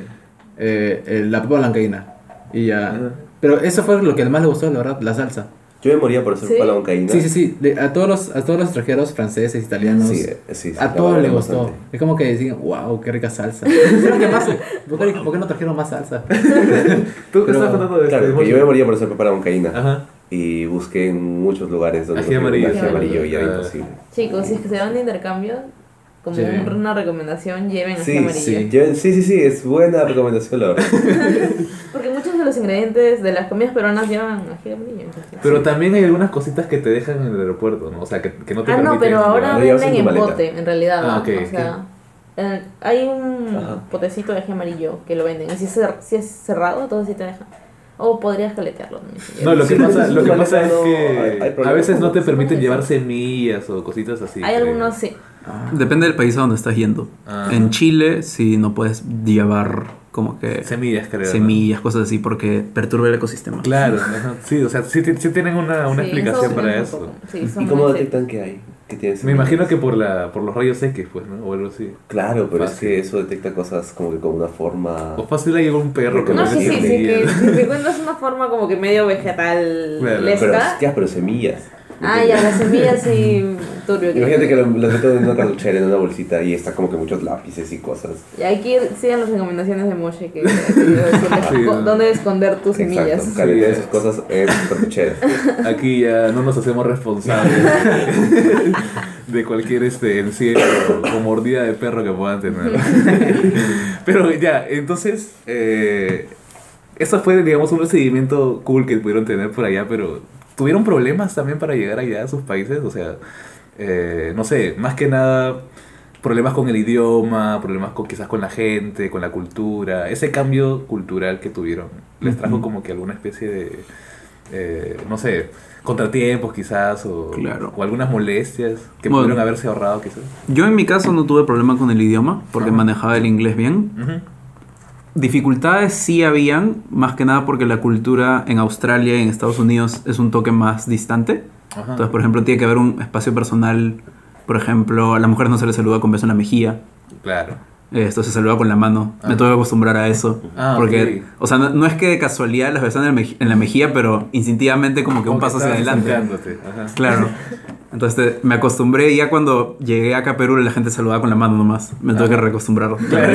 la papa blancaína y ya. Ajá. Pero eso fue lo que más le gustó, la verdad, la salsa. Yo me moría por hacer ¿Sí? pala bancaína. Sí. A todos los extranjeros franceses, italianos, Sí, a todos les gustó. Es como que decían, wow, qué rica salsa. ¿Por qué no trajeron más salsa? ¿Tú qué Pero- estás contando de Claro, de que yo me Moshe? moría por hacer pala bancaína. Ajá. Y busqué en muchos lugares donde Ají conseguir un amarillo. ají amarillo y era Ah. imposible. Chicos, si es que se van de intercambio, como Sí. una recomendación, lleven ají Sí, amarillo. sí, es buena recomendación la verdad. Porque muchos de los ingredientes de las comidas peruanas llevan ají amarillo. entonces. Pero también hay algunas cositas que te dejan en el aeropuerto, ¿no? O sea, que no te Ah, no, permiten pero ahora Lo llevas venden en en tu maleta. pote, en realidad. Ah, ¿no? ok. O sea, hay un Ajá. potecito de ají amarillo que lo venden. Y si es cerrado, entonces sí te dejan. O podrías caletearlo también. si No, lo que Sí, pasa, sí, lo que sí, pasa es no, que hay a problemas veces no con- te permiten con llevar eso. semillas o cositas así. Hay creo. algunos sí. Depende del país a donde estás yendo. Ah. En Chile, sí, no puedes llevar como que Semillas, creo. ¿no? semillas, cosas así, porque perturba el ecosistema. Claro, ajá. Sí, o sea, sí tienen una Sí, explicación son para un eso. poco- sí, son ¿Y cómo muy detectan que hay? Que tienes Me imagino que por los rayos X, pues, ¿no? O algo así. Claro, pero Fácil. es que eso detecta cosas como que con una forma... O fácil hay algún perro que No, no sí, le sí, que si te cuentas una forma como que medio vegetal Claro, Pero, lesca. ya, pero semillas. Ah, ya, las semillas sí, turbio. Imagínate que lo meto en una cartuchera, en una bolsita y está como que muchos lápices y cosas. Y hay que sigan las recomendaciones de Moshe que decirles Sí, ¿no? dónde esconder tus semillas. Exacto, caletea esas cosas en cartucheras. Aquí ya no nos hacemos responsables de cualquier encierro o mordida de perro que puedan tener. Pero ya, entonces, eso fue, digamos, un recibimiento cool que pudieron tener por allá, pero ¿tuvieron problemas también para llegar allá a sus países? O sea, no sé, más que nada problemas con el idioma, problemas quizás con la gente, con la cultura, ese cambio cultural que tuvieron, ¿les trajo como que alguna especie de, no sé, contratiempos quizás o, Claro. o algunas molestias que Bueno. pudieron haberse ahorrado quizás? Yo en mi caso no tuve problema con el idioma, porque Ajá. manejaba el inglés bien. Ujú. Dificultades sí habían, más que nada porque la cultura en Australia y en Estados Unidos es un toque más distante. Ajá. Entonces, por ejemplo, tiene que haber un espacio personal. Por ejemplo, a la mujer no se le saluda con beso en la mejilla. Claro. Esto se saluda con la mano. Me tuve que acostumbrar a eso. Ah, porque, ok. o sea, no es que de casualidad las besan en la mejilla, pero instintivamente como que un paso hacia adelante. Ajá. Claro. Entonces me acostumbré y ya cuando llegué acá a Perú la gente saludaba con la mano nomás. Me tuve que reacostumbrar. Claro.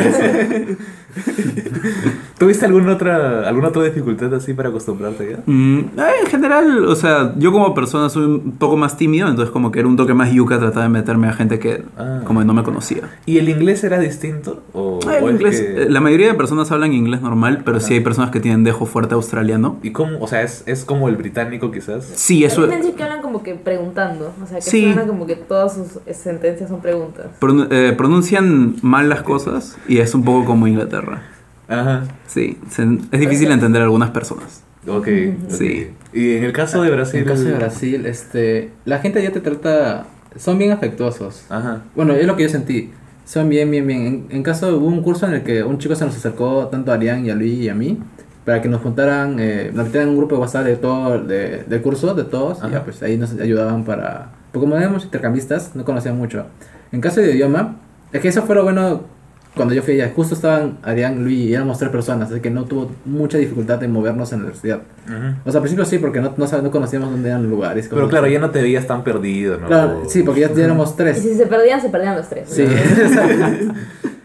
¿Tuviste alguna otra dificultad así para acostumbrarte ya? En general, o sea, yo como persona soy un poco más tímido, entonces como que era un toque más yuca tratar de meterme a gente que como que no me conocía. ¿Y el inglés era distinto? El o es inglés, que- la mayoría de personas hablan inglés normal, pero sí hay personas que tienen dejo fuerte australiano. ¿Y cómo? O sea, es como el británico quizás. Sí, A eso mí me han dicho que hablan como que preguntando. O sea, que Sí. suena como que todas sus sentencias son preguntas. pronuncian mal las cosas y es un poco como Inglaterra. Ajá. Sí, es difícil entender a algunas personas. Ok. Sí. ok. Y en el caso de Brasil. En el caso de Brasil, la gente ya te trata, son bien afectuosos. Ajá. Bueno, es lo que yo sentí. Son bien. En caso, hubo un curso en el que un chico se nos acercó tanto a Arián y a Luis y a mí para que nos juntaran, nos metieran en un grupo de WhatsApp de todo, del curso, de todos, y Ajá. ya pues ahí nos ayudaban para... Porque como éramos intercambistas, no conocían mucho. En caso de idioma, es que eso fue lo bueno cuando yo fui allá, justo estaban Adrián, Luis y éramos 3 personas, así que no tuvo mucha dificultad en movernos en la universidad. O sea, al principio sí, porque no conocíamos dónde eran los lugares. Pero claro, ya no te veías tan perdido, ¿no? Claro, sí, porque ya éramos Y 3. si se perdían los 3. Sí, exacto.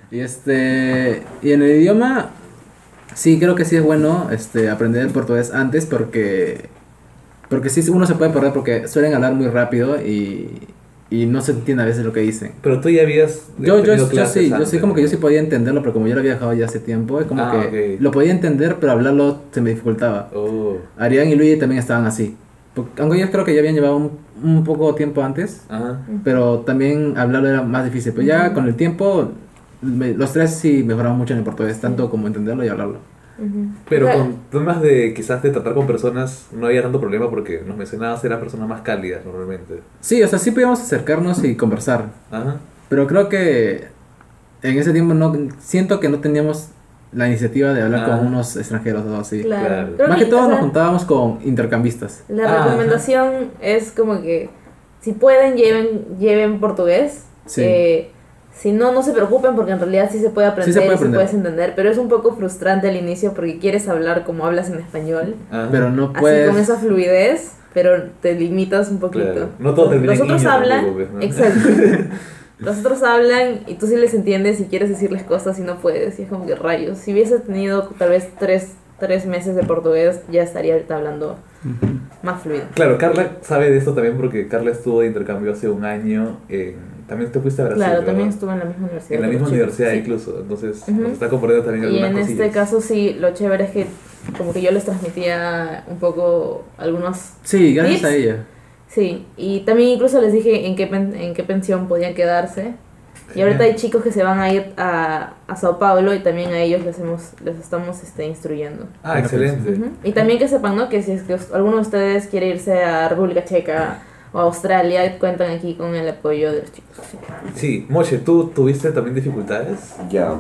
Y en el idioma, sí, creo que sí es bueno aprender el portugués antes porque sí, uno se puede perder porque suelen hablar muy rápido y no se entiende a veces lo que dicen. Pero tú ya habías Yo tenido sí, clases yo sí antes, como que ¿no? yo sí podía entenderlo, pero como yo lo había dejado ya hace tiempo, es como que ok. lo podía entender, pero hablarlo se me dificultaba. Oh, Arián y Luigi también estaban así. Aunque ellos creo que ya habían llevado un poco tiempo antes, ajá. pero también hablarlo era más difícil. Pero ya con el tiempo, los 3 sí mejoraron mucho en el portugués, tanto como entenderlo y hablarlo. Pero Claro. con temas de quizás de tratar con personas no había tanto problema porque nos mencionabas eran personas más cálidas normalmente. Sí, o sea, sí podíamos acercarnos y conversar. Ajá. Pero creo que en ese tiempo siento que no teníamos la iniciativa de hablar con unos extranjeros o así. Claro. Claro. Creo Más que todo o nos sea, juntábamos con intercambistas. la recomendación es como que si pueden lleven portugués. Sí. Si no, no se preocupen porque en realidad sí se puede aprender, Sí se puede y sí aprender. puedes entender, pero es un poco frustrante al inicio porque quieres hablar como hablas en español, Ajá. Pero no así puedes... con esa fluidez, pero te limitas un poquito. Claro. No todo termina en Los otros niño hablan, tampoco, pues, ¿no? exacto. Los otros hablan y tú sí les entiendes y quieres decirles cosas y no puedes, y es como que rayos. Si hubiese tenido tal vez tres meses de portugués, ya estaría ahorita hablando más fluido. Claro, Carla sabe de esto también porque Carla estuvo de intercambio hace un año. También te fuiste a Brasil. Claro, ¿verdad? también estuve en la misma universidad. En la que misma los universidad chicos, sí. incluso. Entonces Ujú. nos está compartiendo también Y algunas en cosillas. este caso sí, lo chévere es que como que yo les transmitía un poco algunos... Sí, gracias ¿Tips? a ella. Sí, y también incluso les dije en qué pensión podían quedarse. Y ahorita hay chicos que se van a ir a Sao Paulo y también a ellos les estamos instruyendo. Ah, excelente. Ujú. Y también que sepan, ¿no? Que si es que alguno de ustedes quiere irse a República Checa o a Australia, cuentan aquí con el apoyo de los chicos. Sí. Sí, Moche, ¿tú tuviste también dificultades? Ya.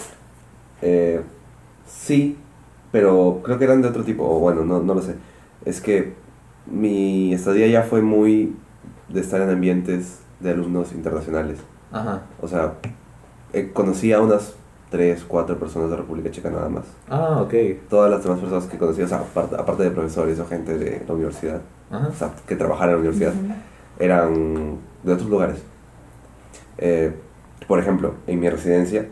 Sí, pero creo que eran de otro tipo, o bueno, no lo sé. Es que mi estadía ya fue muy de estar en ambientes de alumnos internacionales. Ajá. O sea, conocí a unas 3, 4 personas de República Checa nada más. Ah, ok. Todas las demás personas que conocí, o sea, aparte de profesores o gente de la universidad, Ajá. o sea, que trabajara en la universidad, eran de otros lugares. Por ejemplo, en mi residencia,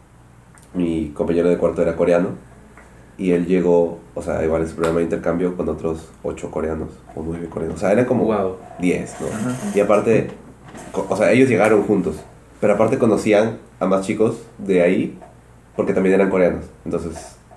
mi compañero de cuarto era coreano y él llegó, o sea, igual en su programa de intercambio con otros 8 coreanos o 9 coreanos. O sea, eran como Wow. 10, ¿no? Ajá. Y aparte, o sea, ellos llegaron juntos, pero aparte conocían a más chicos de ahí porque también eran coreanos. Entonces,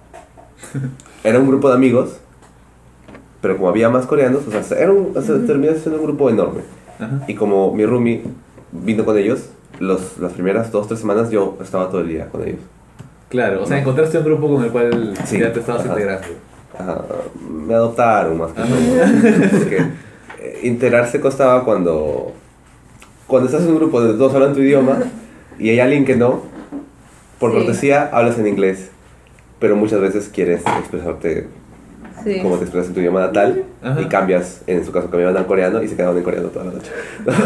era un grupo de amigos, pero como había más coreanos, o sea, terminó siendo un grupo enorme. Ajá. Y como mi roomie vino con ellos, las primeras 2-3 semanas yo estaba todo el día con ellos. Claro, o sea, encontraste un grupo con el cual Sí, ya te estabas ajá. integrando. Ajá, me adoptaron más que todo. Porque integrarse costaba cuando estás en un grupo de todos hablan tu idioma y hay alguien que no, por Sí. cortesía hablas en inglés, pero muchas veces quieres expresarte Sí. como te expresas en tu idioma natal Ajá. y cambias, en su caso cambiaban al coreano y se quedaban en coreano toda la noche.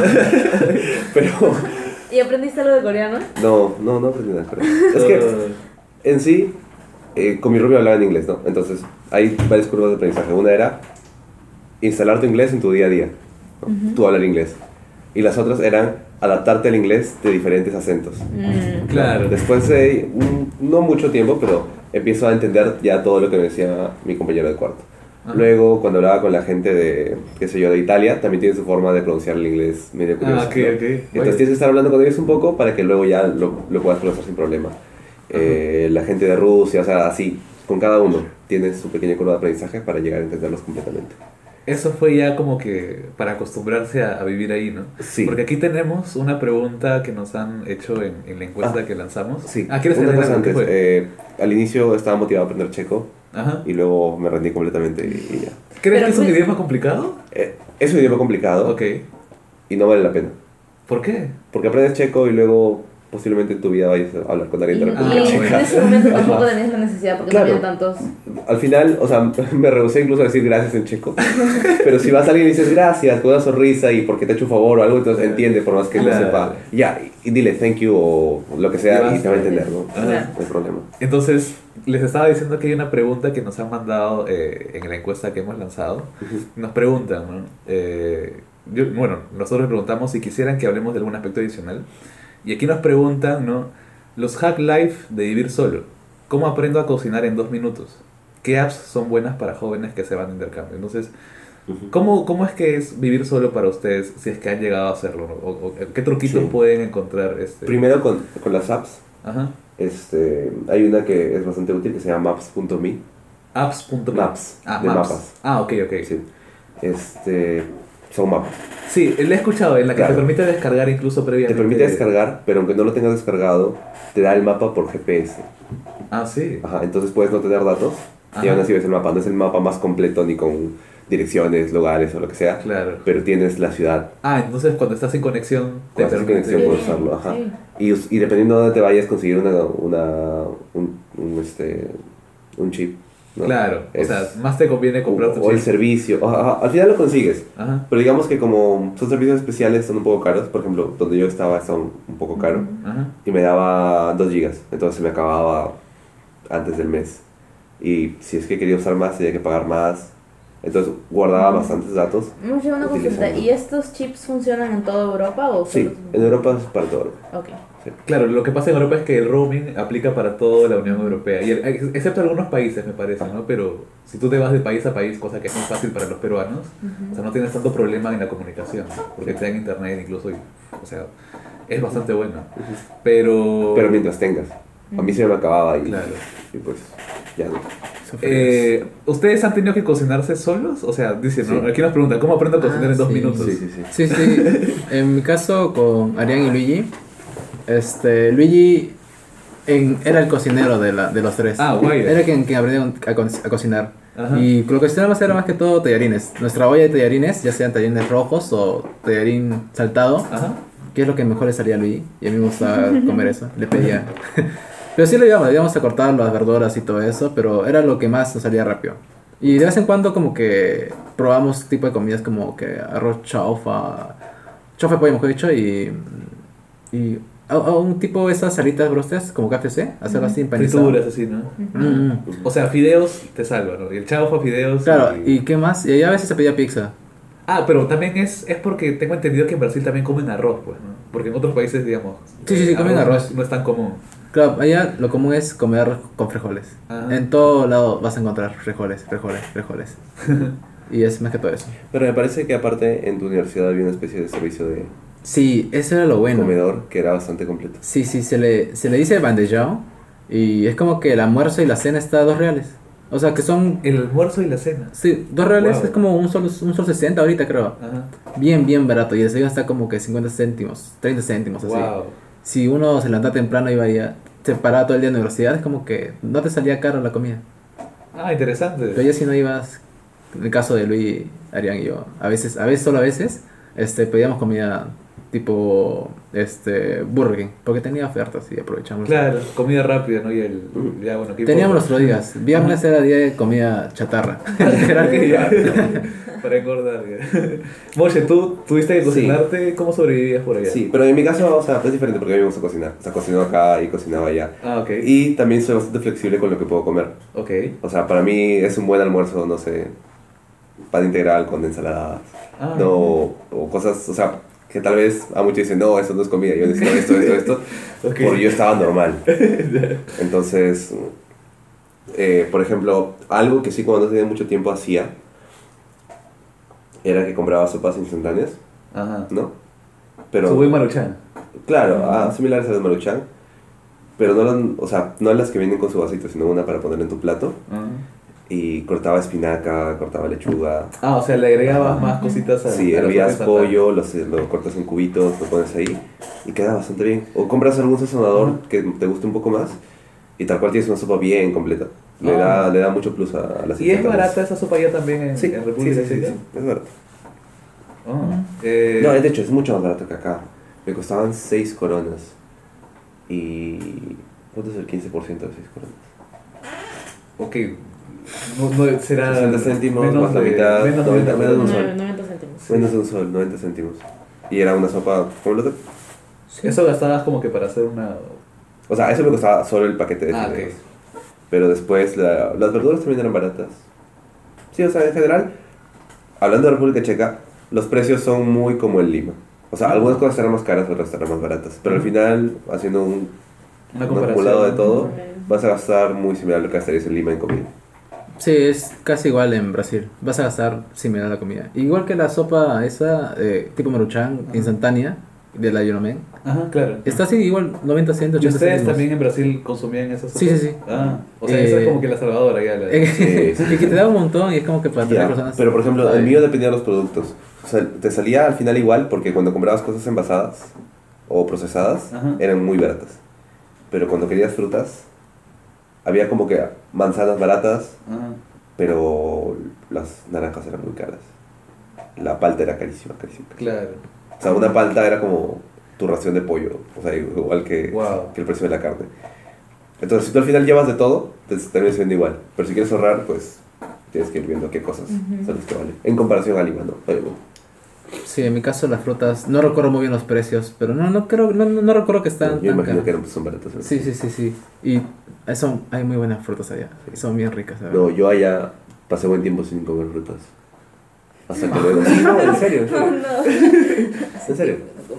Pero ¿Y aprendiste algo de coreano? no aprendí nada de coreano. Es que en sí, con mi roomie hablaba en inglés, ¿no? Entonces, hay varias curvas de aprendizaje. Una era instalar tu inglés en tu día a día, ¿no? Tú hablar inglés. Y las otras eran adaptarte al inglés de diferentes acentos. Claro. Después de no mucho tiempo, pero empiezo a entender ya todo lo que me decía mi compañero de cuarto. Ajá. Luego, cuando hablaba con la gente de, qué sé yo, de Italia, también tiene su forma de pronunciar el inglés medio curioso. Ah, ok, ¿no? ok. Entonces Bueno. tienes que estar hablando con ellos un poco para que luego ya lo puedas pronunciar sin problema. La gente de Rusia, o sea, así, con cada uno tienes su pequeña curva de aprendizaje para llegar a entenderlos completamente. Eso fue ya como que para acostumbrarse a vivir ahí, ¿no? Sí. Porque aquí tenemos una pregunta que nos han hecho en la encuesta que lanzamos. Sí, ¿Quieres una añadir cosa algo? ¿Qué antes. fue? Al inicio estaba motivado a aprender checo Ajá. y luego me rendí completamente y ya. ¿Crees Pero que es un fue- idioma complicado? Es un idioma complicado Ok. y no vale la pena. ¿Por qué? Porque aprendes checo y luego posiblemente en tu vida vayas a hablar con alguien Y, de y República en Checa. ese momento tampoco tenías la necesidad porque Claro. no había tantos. Al final, o sea, me rehusé incluso a decir gracias en checo. Pero si vas a alguien y dices gracias con una sonrisa y porque te ha hecho un favor o algo, entonces entiende por más que no Claro. sepa. Ya, y dile thank you o lo que sea y te va a entender, ¿no? Ajá. No hay problema. Entonces, les estaba diciendo que hay una pregunta que nos han mandado en la encuesta que hemos lanzado. Nos preguntan, ¿no? Bueno, nosotros preguntamos si quisieran que hablemos de algún aspecto adicional. Y aquí nos preguntan, ¿no? Los hack life de vivir solo. ¿Cómo aprendo a cocinar en 2 minutos? ¿Qué apps son buenas para jóvenes que se van de intercambio? Entonces, ¿cómo es que es vivir solo para ustedes si es que han llegado a hacerlo? ¿No? ¿O qué truquitos Sí. pueden encontrar? Primero con las apps. Ajá. Hay una que es bastante útil que se llama maps.me. Apps.me. Maps, Ah, de maps. mapas. Ah, ok. Sí. Son mapas. Sí, le he escuchado, en la que Claro. te permite descargar incluso Te previamente. permite descargar, pero aunque no lo tengas descargado, te da el mapa por GPS. Ah, sí. Ajá, entonces puedes no tener datos y Ajá. aún así ves el mapa. No es el mapa más completo ni con direcciones, lugares o lo que sea, Claro. pero tienes la ciudad. Ah, entonces cuando estás en conexión te Cuando estás en permite. conexión puedes usarlo. Ajá. Sí. Y dependiendo de dónde te vayas, conseguir un chip. ¿no? Claro, Es- o sea, más te conviene comprar tu o el chip. servicio. Ajá, al final lo consigues. Ajá, Pero digamos que como son servicios especiales, son un poco caros. Por ejemplo, donde yo estaba un poco caro. ajá. Y me daba 2 gigas. Entonces se me acababa antes del mes. Y si es que quería usar más, tenía que pagar más. Entonces guardaba bastantes datos. Hemos llegado a una consulta. Utilizando. ¿Y estos chips funcionan en toda Europa o Sí, solo- en Europa es para todo. Ok. Claro, lo que pasa en Europa es que el roaming aplica para toda la Unión Europea, y excepto algunos países, me parece, ¿no? Pero si tú te vas de país a país, cosa que es muy fácil para los peruanos, o sea, no tienes tanto problema en la comunicación, ¿no? Porque te dan internet incluso, o sea, es bastante bueno. Pero Mientras tengas. A mí se me acababa Claro. y pues ya no. ¿Ustedes han tenido que cocinarse solos? O sea, dicen, ¿no? Sí. Aquí nos preguntan, ¿cómo aprendo a cocinar en 2 sí, minutos? Sí. Sí, sí. En mi caso con Arián y Luigi, Luigi era el cocinero de los tres. Ah, guay. Era quien aprendió a cocinar. Ajá. Y lo que cocinamos era más que todo tallarines. Nuestra olla de tallarines, ya sean tallarines rojos o tallarín saltado, Ajá. que es lo que mejor le salía a Luigi. Y a mí me gustaba comer eso, le pedía. Pero sí le íbamos a cortar las verduras y todo eso, pero era lo que más nos salía rápido. Y de vez en cuando como que probamos tipo de comidas como que arroz chaufa de pollo mejor dicho, y o un tipo de esas salitas brostes como KFC, hacerlo así empanizado. Frituras así, ¿no? Mm. O sea, fideos te salvan, ¿no? Y el chaufa, fideos. Claro, ¿y qué más? Y a veces se pedía pizza. Ah, pero también es porque tengo entendido que en Brasil también comen arroz, pues, ¿no? Porque en otros países, digamos... Sí, comen arroz. No es tan común. Claro, allá lo común es comer arroz con frijoles. Ajá. En todo lado vas a encontrar frijoles. Y es más que todo eso. Pero me parece que aparte en tu universidad había una especie de servicio de Sí, eso era lo bueno. comedor que era bastante completo. Sí, se le dice bandejao. Y es como que el almuerzo y la cena está a $2. O sea que son... El almuerzo y la cena. Sí, $2 Wow. es como un sol 60 ahorita creo. Ajá. Bien barato. Y el desayuno está como que 50 céntimos, 30 céntimos así. Wow. Si uno se levanta temprano y vaya, se paraba todo el día en la universidad, es como que no te salía caro la comida. Ah, interesante. Pero ya si no ibas, en el caso de Luis, Arián y yo, solo a veces, pedíamos comida tipo Burger King, porque tenía ofertas y aprovechamos. Claro, comida rápida, ¿no? Y ya, bueno, ¿qué Teníamos importa? nuestros días. Viernes era día de comida chatarra. Ya, para engordar. ya. Moshe, ¿tú tuviste que cocinarte? ¿Cómo sobrevivías por allá? Sí, pero en mi caso, o sea, es diferente porque a mí me gusta cocinar. O sea, cocino acá y cocinaba allá. Ah, ok. Y también soy bastante flexible con lo que puedo comer. Ok. O sea, para mí es un buen almuerzo, no sé, pan integral con ensaladas. Ah, No, o cosas, o sea, que tal vez a muchos dicen, no, eso no es comida. Yo decía esto. Ok. Porque yo estaba normal. Entonces, por ejemplo, algo que sí cuando no tenía mucho tiempo hacía era que compraba sopas instantáneas, Ajá. ¿no? Pero, Subí Maruchan. claro, similares a las Maruchan, pero no las que vienen con su vasito, sino una para poner en tu plato. Y cortaba espinaca, cortaba lechuga. Ah, o sea, le agregabas más cositas a Sí, a la hervías sopa pollo, lo cortas en cubitos, lo pones ahí y queda bastante bien. O compras algún sazonador que te guste un poco más y tal cual tienes una sopa bien completa. Le da mucho plus a las ¿Y es instantáneas. barata esa sopa ya también en, Sí, en República sí, Checa? es barato. Ah, No, de hecho, es mucho más barato que acá. Me costaban 6 coronas. y... ¿Cuánto es el 15% de 6 coronas? Ok, no, será 60 céntimos menos más la de- mitad, menos 90, de- menos de un sol. 90 céntimos. Menos de un sol, 90 céntimos. Y era una sopa completa. Eso gastabas como que para hacer una... O sea, eso me costaba solo el paquete de Ah, fideos. ok. Pero después las verduras también eran baratas. Sí, o sea, en general, hablando de República Checa, los precios son muy como en Lima. O sea, algunas cosas estarán más caras, otras estarán más baratas. Pero al final, haciendo un Una acumulado de todo, Promedio. vas a gastar muy similar a lo que gastarías en Lima en comida. Sí, es casi igual en Brasil. Vas a gastar similar a la comida. Igual que la sopa esa, tipo maruchan, instantánea, de la Yonomen. Ajá, claro. Está así igual, 90 centos, ¿Y 80 ustedes céntimos. también en Brasil consumían esas sopas? Sí, sí, sí. Ah, o sea, esa es como que la salvadora ya. La... Sí, sí. Y que te da un montón y es como que para tres Ya, personas. pero por ejemplo, el Ay. mío dependía de los productos. O sea, te salía al final igual porque cuando comprabas cosas envasadas o procesadas Ajá. eran muy baratas. Pero cuando querías frutas, había como que manzanas baratas, Ajá. pero las naranjas eran muy caras. La palta era carísima, carísima. Claro. O sea, una palta era como tu ración de pollo, o sea, igual que, Wow. que el precio de la carne. Entonces, si tú al final llevas de todo, te terminas viendo igual. Pero si quieres ahorrar, pues tienes que ir viendo qué cosas son las que valen. En comparación a Lima, ¿no? Obviamente. Sí, en mi caso las frutas, no recuerdo muy bien los precios, pero no creo, no recuerdo que están Yo tan imagino que caros. son baratas. ¿no? Sí. Y hay muy buenas frutas allá. Son bien ricas, la No, verdad. yo allá pasé buen tiempo sin comer frutas. Hasta que luego... Sí, no, en serio, en serio. En serio.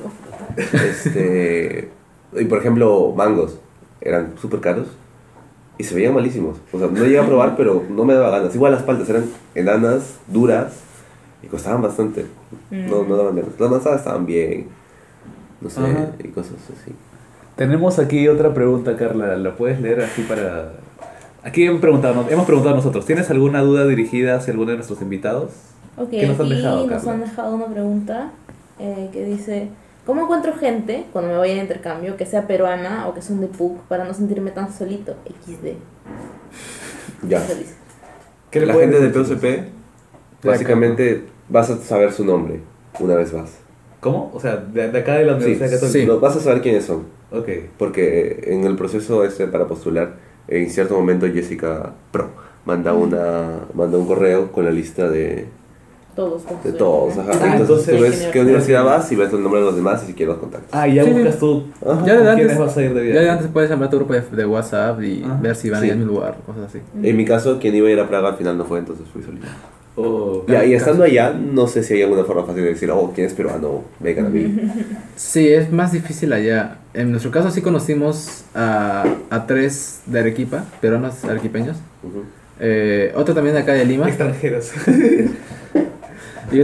Y por ejemplo, mangos eran súper caros y se veían malísimos. O sea, no llegué a probar, pero no me daba ganas. Igual las paltas eran enanas, duras y costaban bastante. No daban ganas. Las manzanas estaban bien, no sé, Ajá. y cosas así. Tenemos aquí otra pregunta, Carla. ¿La puedes leer así para...? Aquí hemos preguntado nosotros. ¿Tienes alguna duda dirigida hacia alguno de nuestros invitados? Ok, ¿Qué nos han aquí dejado, nos Carla? han dejado una pregunta que dice: ¿cómo encuentro gente cuando me vaya de intercambio que sea peruana o que son de PUC para no sentirme tan solito? XD. Ya. Eso dice. ¿Qué le La puedes gente de decir? POCP, básicamente vas a saber su nombre una vez vas. ¿Cómo? O sea, de acá de la Universidad Católica. sí. No, vas a saber quiénes son. Ok. Porque en el proceso para postular, en cierto momento Jessica Pro manda un correo con la lista de Todos. todos. Ajá. Ah, Entonces tú entonces- ves qué universidad vas y ves el nombre de los demás y si quieres los contactos. Ah, y ya Sí, buscas sí. tú Ajá. Ya de con antes, quiénes vas a ir de ya de viaje. antes puedes llamar a tu grupo de WhatsApp y Ajá. ver si van Sí. a ir a mi lugar, cosas así. En mi caso, quien iba a ir a Praga al final no fue, entonces fui solito. Oh, Y estando allá, no sé si hay alguna forma fácil de decir, oh, ¿quién es peruano? Vengan a mí. Sí, es más difícil allá. En nuestro caso sí conocimos a 3 de Arequipa, peruanos arequipeños. Ujú. Otro también de acá de Lima. extranjeros. Y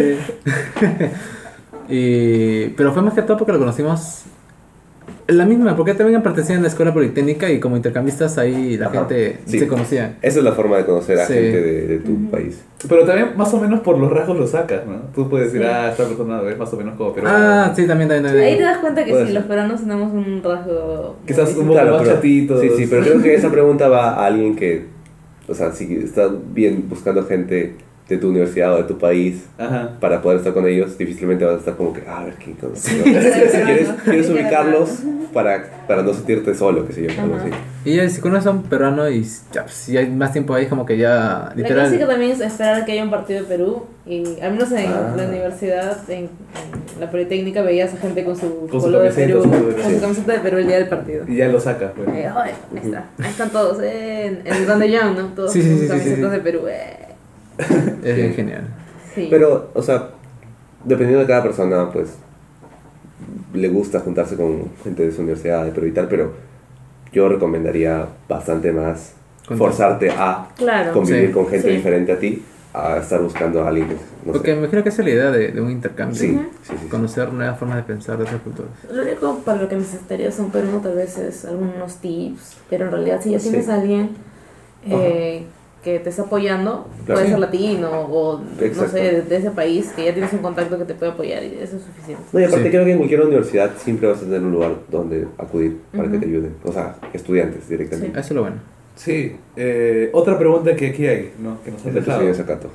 pero fue más que todo porque lo conocimos la misma, porque también pertenecían a la escuela politécnica y como intercambistas ahí la Ajá, gente sí. se conocía. Esa es la forma de conocer a Sí. gente de tu país. Pero también más o menos por los rasgos lo sacas, ¿no? Tú puedes decir, Sí. esta persona es más o menos como peruana. Ah, sí, también. Ahí te das cuenta que Puede sí, ser. los peruanos tenemos un rasgo. Quizás muy un poco Claro, más pero- chatitos. Sí, pero creo que esa pregunta va a alguien que, o sea, si estás bien buscando gente de tu universidad o de tu país Ajá. para poder estar con ellos, difícilmente vas a estar como que, a ver quién conoce. Sí. Si quieres ubicarlos para no sentirte solo, qué sé yo, algo Ajá. así. Y ya, si conoces a un peruano y ya, pues, si hay más tiempo ahí, como que ya La clásica literal. también es esperar a que haya un partido de Perú. Y al menos en Ah. la universidad, en la Politécnica, veías a gente con su Con su polo de camiseta, Perú, su- con sí. su camiseta de Perú el día del partido. Y ya lo sacas, pues. Ay, ahí está, ahí están todos, en el Donde Young, ¿no? Todos Sí, con sí, sus sí, sí, camisetas sí. de Perú, Es bien genial. Sí. Pero, o sea, dependiendo de cada persona, pues, le gusta juntarse con gente de su universidad, de Perú y tal, pero yo recomendaría bastante más Con- forzarte a Claro. convivir Sí. con gente Sí. diferente a ti, a estar buscando a alguien que, no Porque sé. me imagino que esa es la idea de un intercambio. Sí, Ujú. sí, sí. Conocer nuevas formas de pensar de otras culturas. Lo único para lo que necesitarías un peruano tal vez es algunos tips, pero en realidad si ya Sí. tienes a alguien que te está apoyando, Claro. puede Sí. ser latino o no Exacto. sé, de ese país, que ya tienes un contacto que te puede apoyar y eso es suficiente. No, y aparte Sí. creo que en cualquier universidad siempre vas a tener un lugar donde acudir para que Ujú. te ayuden. O sea, estudiantes directamente. Eso es lo bueno. Sí. Otra pregunta que aquí hay, ¿no? Que nos han Es el dejado. señor Zacato.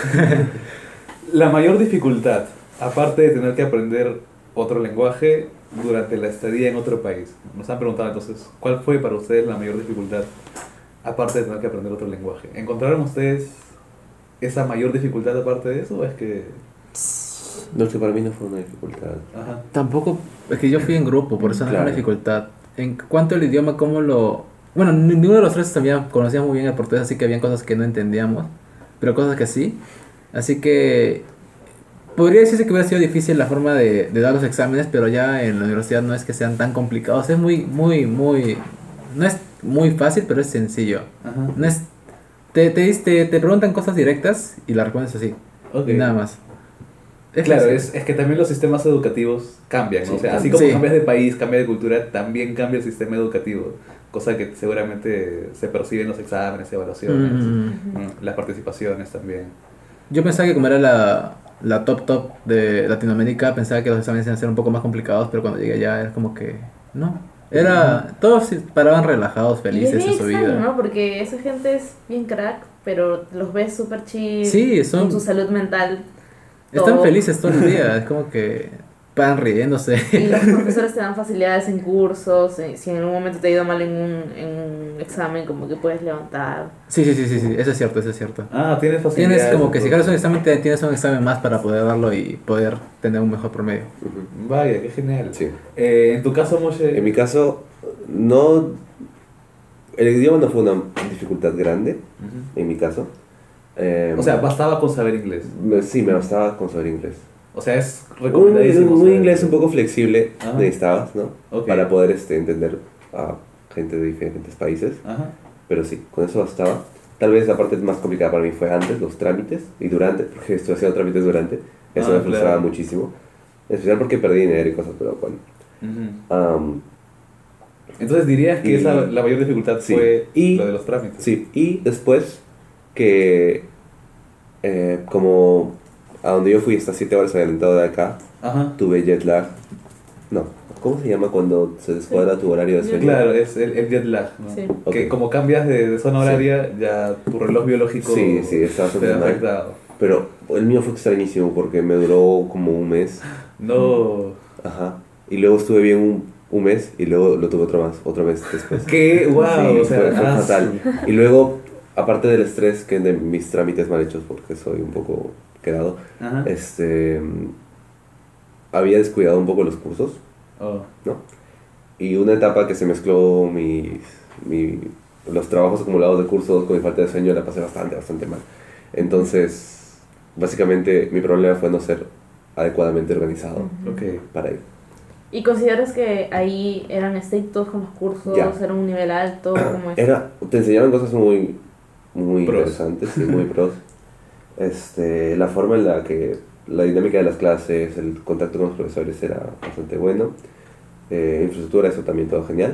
La mayor dificultad, aparte de tener que aprender otro lenguaje durante la estadía en otro país? Nos han preguntado entonces, ¿cuál fue para ustedes la mayor dificultad, aparte de tener que aprender otro lenguaje? ¿Encontraron ustedes esa mayor dificultad aparte de eso o es que...? No sé, para mí no fue una dificultad. Ajá. Tampoco, es que yo fui en grupo, por eso no era Claro. una dificultad. En cuanto al idioma, ¿cómo lo...? Bueno, ninguno de los tres también conocíamos muy bien el portugués, así que habían cosas que no entendíamos, pero cosas que sí. Así que podría decirse que hubiera sido difícil la forma de dar los exámenes, pero ya en la universidad no es que sean tan complicados. Es no es muy fácil, pero es sencillo. Ajá. No es, te preguntan cosas directas y las respondes así. Ok. Y nada más. Claro, fácil. es que también los sistemas educativos cambian, ¿no? Sí, O sea, así como sí. cambias de país, cambia de cultura, también cambia el sistema educativo, cosa que seguramente se percibe en los exámenes, evaluaciones, las participaciones también. Yo pensaba que como era la top de Latinoamérica, pensaba que los exámenes iban a ser un poco más complicados, pero cuando llegué allá era como que no. Todos sí paraban relajados, Y es felices bien en su extraño, vida. ¿no? Porque esa gente es bien crack, pero los ves súper chill, Sí, son- con su salud mental. Están todo. felices todo el día, es como que van riéndose. Y los profesores te dan facilidades en cursos, si en algún momento te ha ido mal en un examen, como que puedes levantar. Sí, eso es cierto, eso es cierto. Ah, tienes facilidades. Tienes como que si entonces. ganas un examen, tienes un examen más para poder darlo y poder tener un mejor promedio. Ujú. Vaya, qué genial. Sí. En tu caso, Moshe... En mi caso, no. El idioma no fue una dificultad grande, Ujú. en mi caso. O sea, bastaba con saber inglés. Sí, me bastaba con saber inglés. O sea, es recomendadísimo. Un saber inglés un poco flexible Ajá. necesitabas, ¿no? Ok. Para poder entender a gente de diferentes países. Ajá. Pero sí, con eso bastaba. Tal vez la parte más complicada para mí fue antes, los trámites, y durante, porque estoy haciendo trámites durante. Eso Ah, me frustraba claro. muchísimo. En especial porque perdí dinero y cosas, pero bueno. Ujú. Entonces dirías que Y- la mayor dificultad sí. fue Y- lo de los trámites. Sí, y después que como a donde yo fui está 7 horas adelantado de acá, Ajá. tuve jet lag. No, ¿cómo se llama cuando se descuadra tu horario de sueño? Claro, es el jet lag, ¿no? Sí. Que Ok. como cambias de zona Sí. horaria, ya tu reloj biológico Sí, está te bastante ve mal. afectado. Pero el mío fue extrañísimo porque me duró como un mes. No. Ajá. Y luego estuve bien un mes y luego lo tuve otro mes después. ¿Qué? ¡Wow! Sí, o sea, fue fatal. sí. Y luego, aparte del estrés que de mis trámites mal hechos, porque soy un poco quedado, Ajá. había descuidado un poco los cursos, Oh. ¿no? Y una etapa que se mezcló los trabajos acumulados de cursos con mi falta de sueño la pasé bastante mal. Entonces, básicamente mi problema fue no ser adecuadamente organizado Ok. para ello. ¿Y consideras que ahí eran estrictos con los cursos? Ya. ¿Era un nivel alto? ¿Cómo es? Te enseñaban cosas muy Pros. interesantes y muy pros. La forma en la que la dinámica de las clases, el contacto con los profesores era bastante bueno. Infraestructura, eso también todo genial.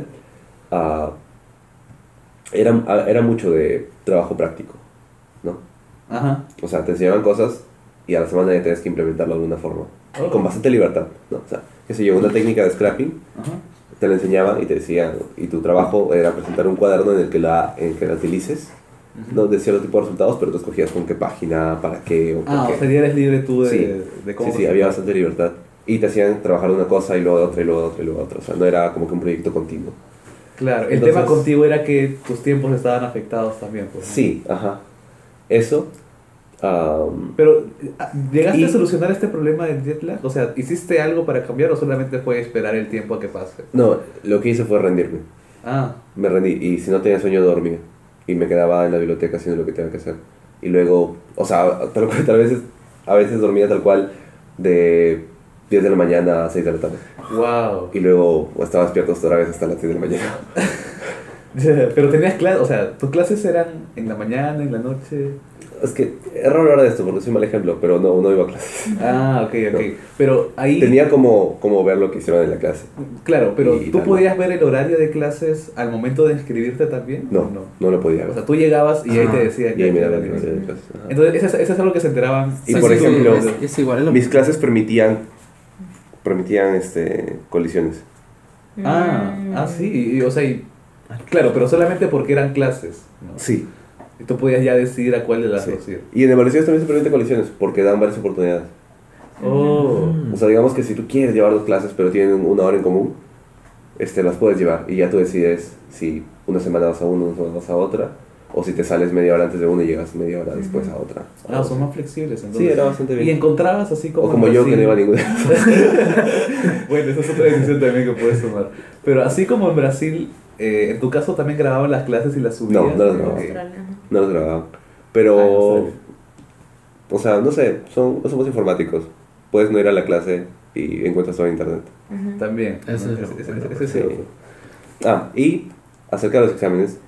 Era mucho de trabajo práctico, ¿no? Ajá. O sea, te enseñaban cosas y a la semana ya tenías que implementarlo de alguna forma. Oh. Con bastante libertad, ¿no? O sea, qué sé yo, una técnica de scrapping, Ajá. te la enseñaban y te decían, y tu trabajo era presentar un cuaderno en el que la utilices, ¿no? De cierto tipo de resultados, pero tú escogías con qué página, para qué o por Ah, qué. o sea, ya eres libre tú de, Sí. de cómo... Sí, había bastante libertad. Y te hacían trabajar una cosa y luego otra y luego otra y luego otra. O sea, no era como que un proyecto continuo. Claro, el Entonces- tema contigo era que tus tiempos estaban afectados también, pues. ¿no? Sí, ajá. Eso. Pero, ¿llegaste Y- a solucionar este problema del jet lag? O sea, ¿hiciste algo para cambiar o solamente fue esperar el tiempo a que pase? No, lo que hice fue rendirme. Ah, Me rendí y si no tenía sueño dormía. Y me quedaba en la biblioteca haciendo lo que tenía que hacer. Y luego, o sea, a veces dormía tal cual de 10 de la mañana a 6 de la tarde. wow. Y luego estaba despierto otra vez hasta las 6 de la mañana. Pero tenías clases, o sea, ¿tus clases eran en la mañana, en la noche? Es que es raro hablar de esto porque soy mal ejemplo, pero no iba a clases. Ah, ok. No. Pero ahí... Tenía como ver lo que hicieron en la clase. Claro, pero Y ¿tú tal. podías ver el horario de clases al momento de inscribirte también? No, ¿O no lo podía O ver. sea, tú llegabas y ahí te decían... Y ahí me ya, daban ya, clase ya. de clases. Ajá. Entonces, eso es algo que se enteraban... Y por ejemplo, es igual, es lo Mis mismo. clases permitían colisiones. Sí, o sea, claro, pero solamente porque eran clases, ¿no? Sí. Y tú podías ya decidir a cuál de las sí. dos ir. Y en evaluaciones también se permiten colisiones porque dan varias oportunidades. Oh. O sea, digamos que si tú quieres llevar 2 clases pero tienen una hora en común, las puedes llevar y ya tú decides si una semana vas a una semana vas a otra, o si te sales media hora antes de una y llegas media hora después a otra. Ah, son más flexibles entonces. Sí, era bastante bien. ¿Y encontrabas así como O como en yo, que no iba a Brasil? ninguna. Bueno, esa es otra decisión también que puedes tomar. Pero así como en Brasil, en tu caso también grababan las clases y las subían. No las grababa. Ok. Australia. No los grababan. Ah, Pero, no o sea, no sé, no somos informáticos. Puedes no ir a la clase y encuentras todo en internet. Ujú. También. Eso es Ese es Sí. cierto. Y acerca de los exámenes,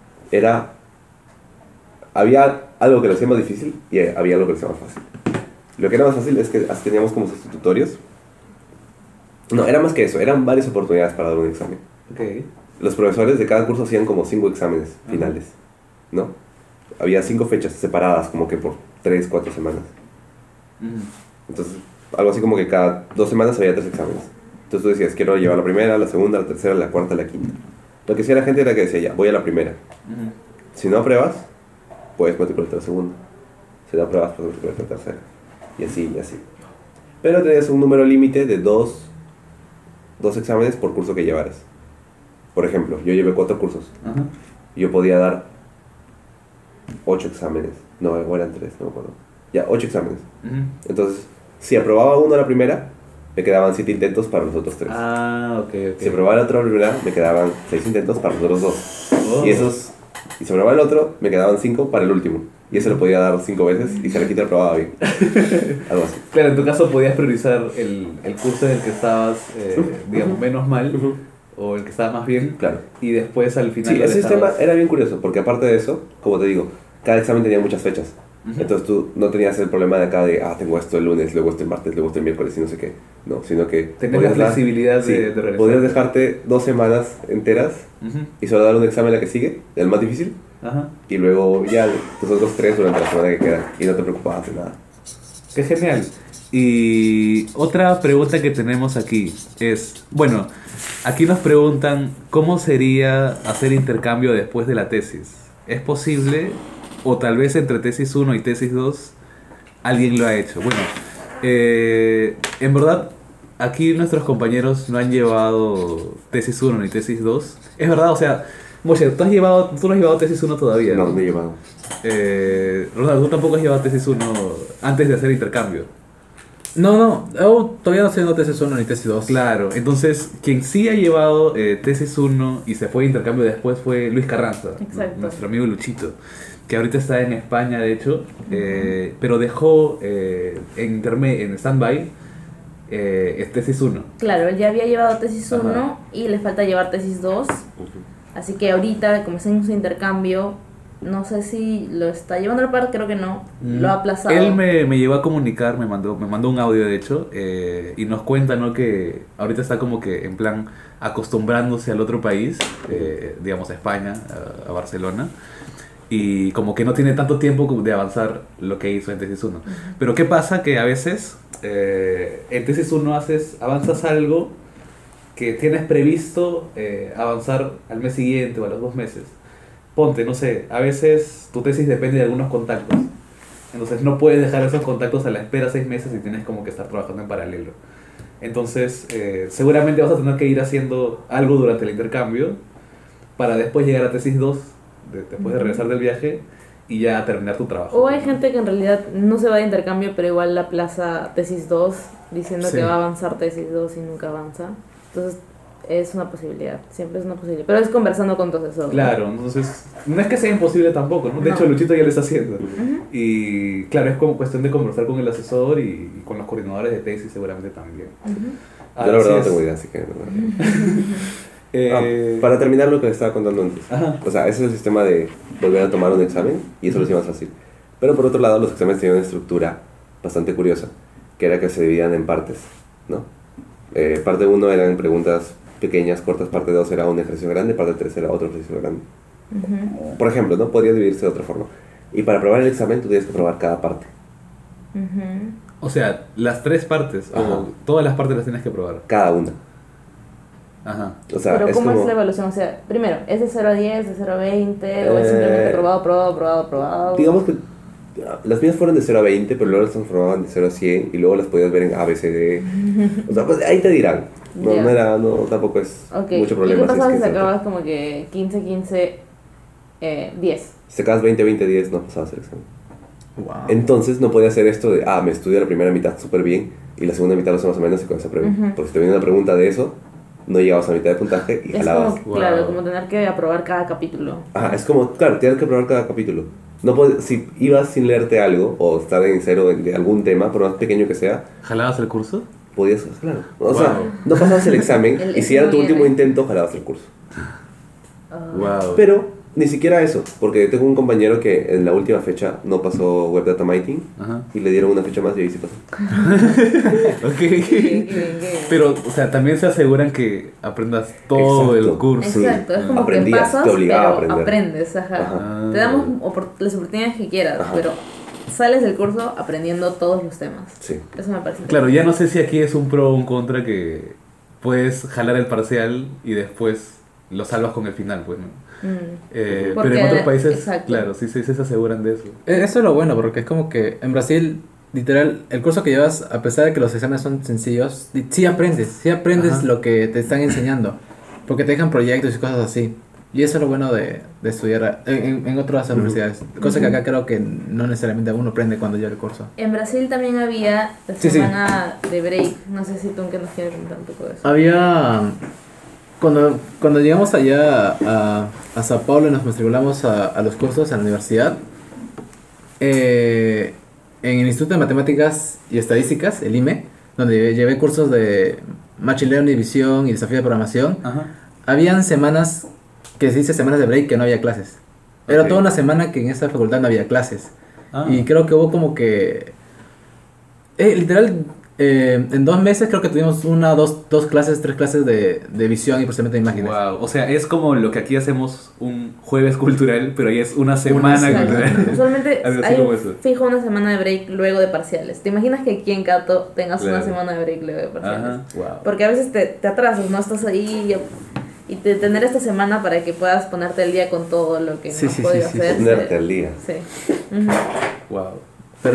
había algo que lo hacía más difícil y había algo que lo hacía más fácil. Lo que era más fácil es que teníamos como sustitutorios. No, era más que eso, eran varias oportunidades para dar un examen. Ok. Los profesores de cada curso hacían como 5 exámenes finales, ¿no? Había 5 fechas separadas como que por 3, 4 semanas. Entonces, algo así como que cada 2 semanas había 3 exámenes. Entonces tú decías, quiero llevar la primera, la segunda, la tercera, la cuarta, la quinta. Lo que hacía la gente era que decía, ya, voy a la primera. Si no apruebas, puedes matricularte a la segunda. Si no apruebas, puedes matricularte a la tercera. Y así, y así. Pero tenías un número límite de 2 exámenes por curso que llevaras. Por ejemplo, yo llevé 4 cursos. Ajá. Yo podía dar 8 exámenes. No, o eran 3, no me acuerdo. Ya, 8 exámenes. Entonces, si aprobaba uno a la primera, me quedaban 7 intentos para los otros 3. Ah, ok, ok. Si aprobaba el otro a la primera, me quedaban 6 intentos para los otros 2. Oh. Y si aprobaba el otro, me quedaban 5 para el último. Y ese lo podía dar 5 veces y si la quinta aprobaba bien. Algo así. Claro, en tu caso podías priorizar el curso en el que estabas, digamos, menos mal, o el que estaba más bien, Claro. y después al final... Sí, lo ese sistema dejabas. era bien curioso, porque aparte de eso, como te digo, cada examen tenía muchas fechas. Entonces tú no tenías el problema de acá de, tengo esto el lunes, luego esto el martes, luego esto el miércoles y no sé qué. No, sino que... Tenías la flexibilidad de realizar. Podías dejarte 2 semanas enteras Ujú. y solo dar un examen la que sigue, el más difícil, Ajá. y luego ya tus otros 3 durante la semana que queda y no te preocupabas de nada. Qué genial. Y otra pregunta que tenemos aquí es, bueno, aquí nos preguntan cómo sería hacer intercambio después de la tesis. ¿Es posible? O tal vez entre tesis 1 y tesis 2 alguien lo ha hecho. Bueno, en verdad aquí nuestros compañeros no han llevado tesis 1 ni tesis 2. Es verdad, o sea, Moshe, tú no has llevado tesis 1 todavía. No, no he llevado. Ronald, tú tampoco has llevado tesis 1 antes de hacer intercambio. No, todavía no estoy haciendo tesis 1 ni tesis 2. Claro, entonces quien sí ha llevado tesis 1 y se fue de intercambio después fue Luis Carranza, Exacto. nuestro amigo Luchito, que ahorita está en España de hecho, pero dejó en stand-by tesis 1. Claro, él ya había llevado tesis Ajá. 1 y le falta llevar tesis 2. Así que ahorita, como está en su intercambio, no sé si lo está llevando a la par, creo que no. Lo ha aplazado. Él me llegó a comunicar, me mandó un audio de hecho, y nos cuenta, ¿no?, que ahorita está como que en plan acostumbrándose al otro país, digamos a España, a Barcelona, y como que no tiene tanto tiempo como de avanzar lo que hizo en tesis 1. Pero ¿qué pasa? Que a veces en tesis 1 avanzas algo que tienes previsto avanzar al mes siguiente o a los 2 meses. Ponte, no sé, a veces tu tesis depende de algunos contactos. Entonces no puedes dejar esos contactos a la espera 6 meses y tienes como que estar trabajando en paralelo. Entonces seguramente vas a tener que ir haciendo algo durante el intercambio para después llegar a tesis 2, después de regresar del viaje y ya terminar tu trabajo. O hay gente que en realidad no se va de intercambio, pero igual la aplaza tesis 2, diciendo Sí. que va a avanzar tesis 2 y nunca avanza. Entonces es una posibilidad, siempre es una posibilidad. Pero es conversando con tu asesor, ¿no? Claro, entonces no es que sea imposible tampoco, ¿no? De No. hecho Luchito ya lo está haciendo. Y claro, es como cuestión de conversar con el asesor y con los coordinadores de tesis seguramente también. Yo la verdad no Así tengo es. idea, así que... Eh, para terminar lo que les estaba contando antes. Ajá. O sea, ese es el sistema de volver a tomar un examen y eso lo hacía más fácil. Pero por otro lado, los exámenes tenían una estructura bastante curiosa, que era que se dividían en partes, ¿no? Parte 1 eran preguntas pequeñas, cortas, parte 2 era un ejercicio grande, parte 3 era otro ejercicio grande. Por ejemplo, ¿no? Podría dividirse de otra forma. Y para aprobar el examen tú tienes que probar cada parte. O sea, las 3 partes, Ajá. o todas las partes las tienes que probar. Cada una. Ajá. O sea, Pero es ¿cómo como... es la evaluación? O sea, primero, ¿es de 0 a 10, de 0 a 20? ¿O es simplemente Eh, probado? Digamos que Las mías fueron de 0 a 20, pero luego las transformaban de 0 a 100 y luego las podías ver en A, B, C, D. O sea, pues ahí te dirán. No, Ya. no, tampoco es Ok. mucho ¿Y problema. qué pasaba si es que sacabas como que 15, 15, 10? si sacabas 20, 20, 10, no pasabas el examen. Wow. Entonces no podía hacer esto de, me estudio la primera mitad súper bien y la segunda mitad lo sé más o menos y con esa pregunta. Ujú. Porque si te viene una pregunta de eso, no llegabas a mitad de puntaje y Es jalabas. como, claro, Wow. como tener que aprobar cada capítulo. Ajá, es como, claro, tienes que probar cada capítulo. No si ibas sin leerte algo o estar en cero de algún tema, por más pequeño que sea, ¿Jalabas el curso? podías, claro. O sea, Wow. no pasabas el examen El y si era tu SML. último intento, jalabas el curso. Ah. Wow. Pero ni siquiera eso, porque tengo un compañero que en la última fecha no pasó Web Data Mining Ajá. y le dieron una fecha más y ahí sí pasó. Ok. Qué bien, qué bien. Pero, o sea, también se aseguran que aprendas todo Exacto. el curso. Exacto, es como Aprendías, que pasas, te obligaba a pero aprender. aprendes, ajá. Ajá. Te damos las oportunidades que quieras, Ajá. pero sales del curso aprendiendo todos los temas. Sí. Eso me parece Claro, ya no sé si aquí es un pro o un contra que puedes jalar el parcial y después lo salvas con el final, pues, ¿no? Mm. Pero Porque- en otros países, exacto. claro, sí se aseguran de eso. Eso es lo bueno, porque es como que en Brasil, literal, el curso que llevas, a pesar de que los exámenes son sencillos, sí aprendes Ajá. lo que te están enseñando, porque te dejan proyectos y cosas así. Y eso es lo bueno de estudiar en otras universidades, cosa que acá creo que no necesariamente uno aprende cuando lleva el curso. En Brasil también había la Sí, sí. semana de break. No sé si tú que nos quieres contar un poco de eso. Había... Cuando llegamos allá a Sao Paulo y nos matriculamos a los cursos en la universidad, en el Instituto de Matemáticas y Estadísticas, el IME, donde llevé cursos de Machine Learning, Visión y Desafío de Programación, Ajá. habían semanas que se dice semanas de break que no había clases. Era Ok. toda una semana que en esa facultad no había clases. Ah. Y creo que hubo como que... literal, en 2 meses creo que tuvimos dos clases, 3 clases de visión y procesamiento de imágenes. Wow, o sea, es como lo que aquí hacemos un jueves cultural, pero ahí es una semana semana. cultural. Usualmente Algo así hay como eso. fijo una semana de break luego de parciales. ¿Te imaginas que aquí en Cato tengas una Claro. semana de break luego de parciales? Ajá, wow. Porque a veces te atrasas, ¿no? Estás ahí y tener esta semana para que puedas ponerte al día con todo lo que Sí, no has sí, podido sí, sí. hacer. Ponerte al día. Sí. Ujú. Wow. Pero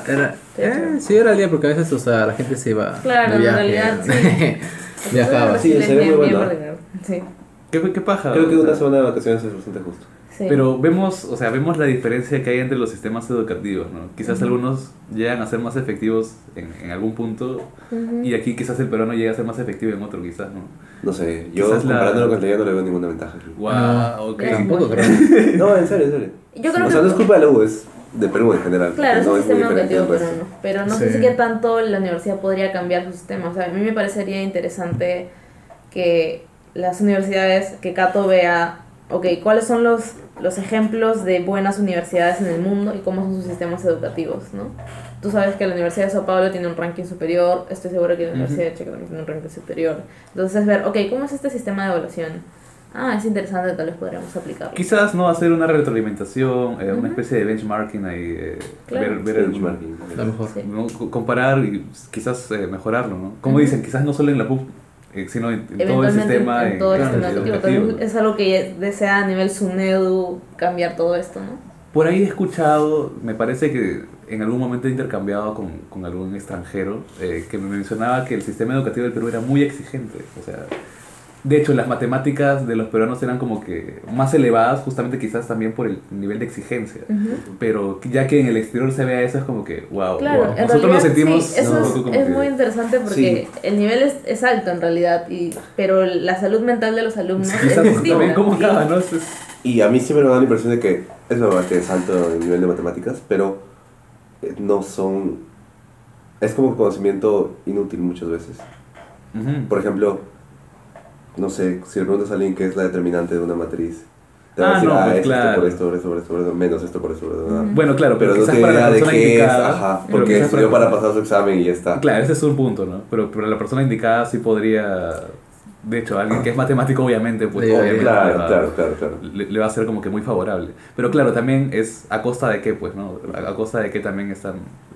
sí era el día porque a veces, o sea, la gente se iba Claro, de en viaje. realidad, sí. Viajaba. Sí, sería muy bueno. Sí. ¿Qué paja? Creo que o sea, una semana de vacaciones es bastante justo. Sí. Pero vemos, o sea, vemos la diferencia que hay entre los sistemas educativos, ¿no? Quizás algunos llegan a ser más efectivos en algún punto Ujú. y aquí quizás el peruano llega a ser más efectivo en otro, quizás, ¿no? No sé, yo Quizás comparándolo con el de allá no le veo ninguna ventaja. aquí. Wow, Ah, ok. es Tampoco muy- creo. No, en serio, en serio. Yo creo O que sea, no es culpa de la U, es de Perú en general. Claro, es no un es muy sistema diferente educativo del resto. peruano, pero no sé Sí. si qué tanto la universidad podría cambiar su sistema. O sea, a mí me parecería interesante que las universidades, que Cato vea, ok, cuáles son los ejemplos de buenas universidades en el mundo y cómo son sus sistemas educativos, ¿no? Tú sabes que la Universidad de Sao Paulo tiene un ranking superior, estoy seguro que la Universidad de Checa también tiene un ranking superior. Entonces, ver, ok, ¿cómo es este sistema de evaluación? Es interesante, tal vez podríamos aplicarlo. Quizás no hacer una retroalimentación, una Ujú. especie de benchmarking ahí, Claro. ver el Benchmarking. A lo mejor. Sí. ¿no? Comparar y quizás mejorarlo, ¿no? Como Ujú. dicen, quizás no solo en la PUC, sino en todo el Eventualmente sistema, en todo el claro, sistema educativo. educativo. También es algo que desea a nivel SUNEDU cambiar todo esto, ¿no? Por ahí he escuchado, me parece que en algún momento he intercambiado con algún extranjero que me mencionaba que el sistema educativo del Perú era muy exigente. O sea, de hecho, las matemáticas de los peruanos eran como que más elevadas, justamente quizás también por el nivel de exigencia. Pero ya que en el exterior se vea eso, es como que, wow. Claro, wow. en Nosotros lo realidad, sentimos sí, eso un es, poco como es que- muy interesante porque el nivel es alto en realidad, pero la salud mental de los alumnos es Quizás distinta. también cómo Sí. acaba, ¿no? Y a mí siempre me da la impresión de que es verdad que es alto el nivel de matemáticas, pero no son... Es como conocimiento inútil muchas veces. Ujú. Por ejemplo, no sé, si le preguntas a alguien qué es la determinante de una matriz, te va a decir, no, pues, es claro. esto por esto, por esto, por esto, por esto, menos esto por esto, por esto. Bueno, claro, Pero no quizás tiene para la idea de persona qué es, indicada, ajá, pero porque quizás estudió para pasar su examen y ya está. Claro, ese es un punto, ¿no? Pero la persona indicada sí podría, de hecho, alguien que es matemático obviamente, pues Sí, obviamente Claro. le va a ser como que muy favorable. Pero claro, también es a costa de qué, pues, ¿no? A costa de que también están,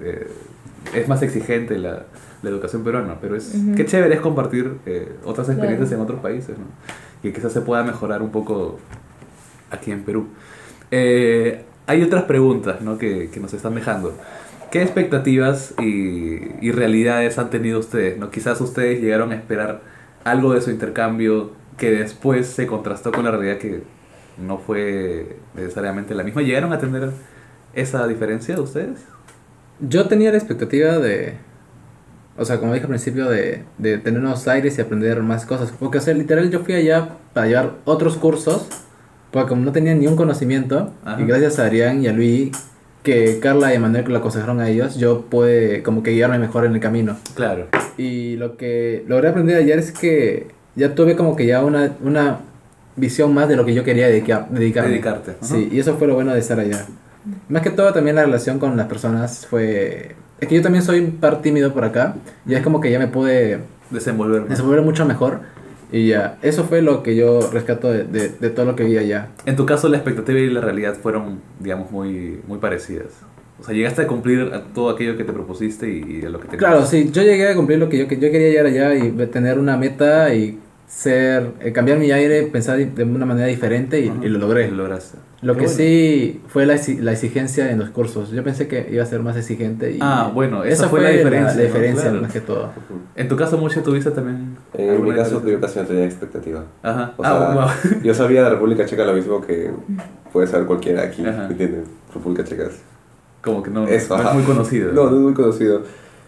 es más exigente la educación peruana, pero es qué chévere es compartir otras experiencias Claro. en otros países, ¿no? Y quizás se pueda mejorar un poco aquí en Perú. hay otras preguntas, ¿no? que nos están dejando. ¿Qué expectativas y realidades han tenido ustedes, ¿no? Quizás ustedes llegaron a esperar algo de su intercambio que después se contrastó con la realidad que no fue necesariamente la misma. ¿Llegaron a tener esa diferencia de ustedes? Yo tenía la expectativa de, o sea, como dije al principio, de tener unos aires y aprender más cosas. Porque, o sea, literal yo fui allá para llevar otros cursos, porque como no tenía ni un conocimiento, Ajá. y gracias a Adrián y a Luis, que Carla y Manuel lo aconsejaron a ellos, yo pude como que guiarme mejor en el camino. Claro. Y lo que logré aprender ayer es que ya tuve como que ya una visión más de lo que yo quería dedicarme. Dedicarte. Ajá. Sí, y eso fue lo bueno de estar allá. Más que todo también la relación con las personas fue... Es que yo también soy un par tímido por acá, y es como que ya me pude Desenvolver. ¿no? desenvolver mucho mejor. Y ya, eso fue lo que yo rescato de todo lo que vi allá. En tu caso, la expectativa y la realidad fueron, digamos, muy parecidas. O sea, llegaste a cumplir todo aquello que te propusiste y a lo que te... Claro, sí, yo llegué a cumplir lo que yo quería llegar allá y tener una meta y cambiar mi aire, pensar de una manera diferente y lo logré. Y lo lograste. Lo Qué que bueno. sí fue la exigencia en los cursos. Yo pensé que iba a ser más exigente. Bueno, esa fue la diferencia, La ¿no? diferencia Claro. más que todo. En tu caso, Moche, ¿tuviste también? En mi alguna caso, diferencia? yo casi no tenía expectativa. Ajá. O sea, Wow. yo sabía de República Checa lo mismo que puede saber cualquiera aquí, Ajá. ¿me entiendes? República Checa es... Como que no, Eso, no es ajá. muy conocido. No, no es muy conocido.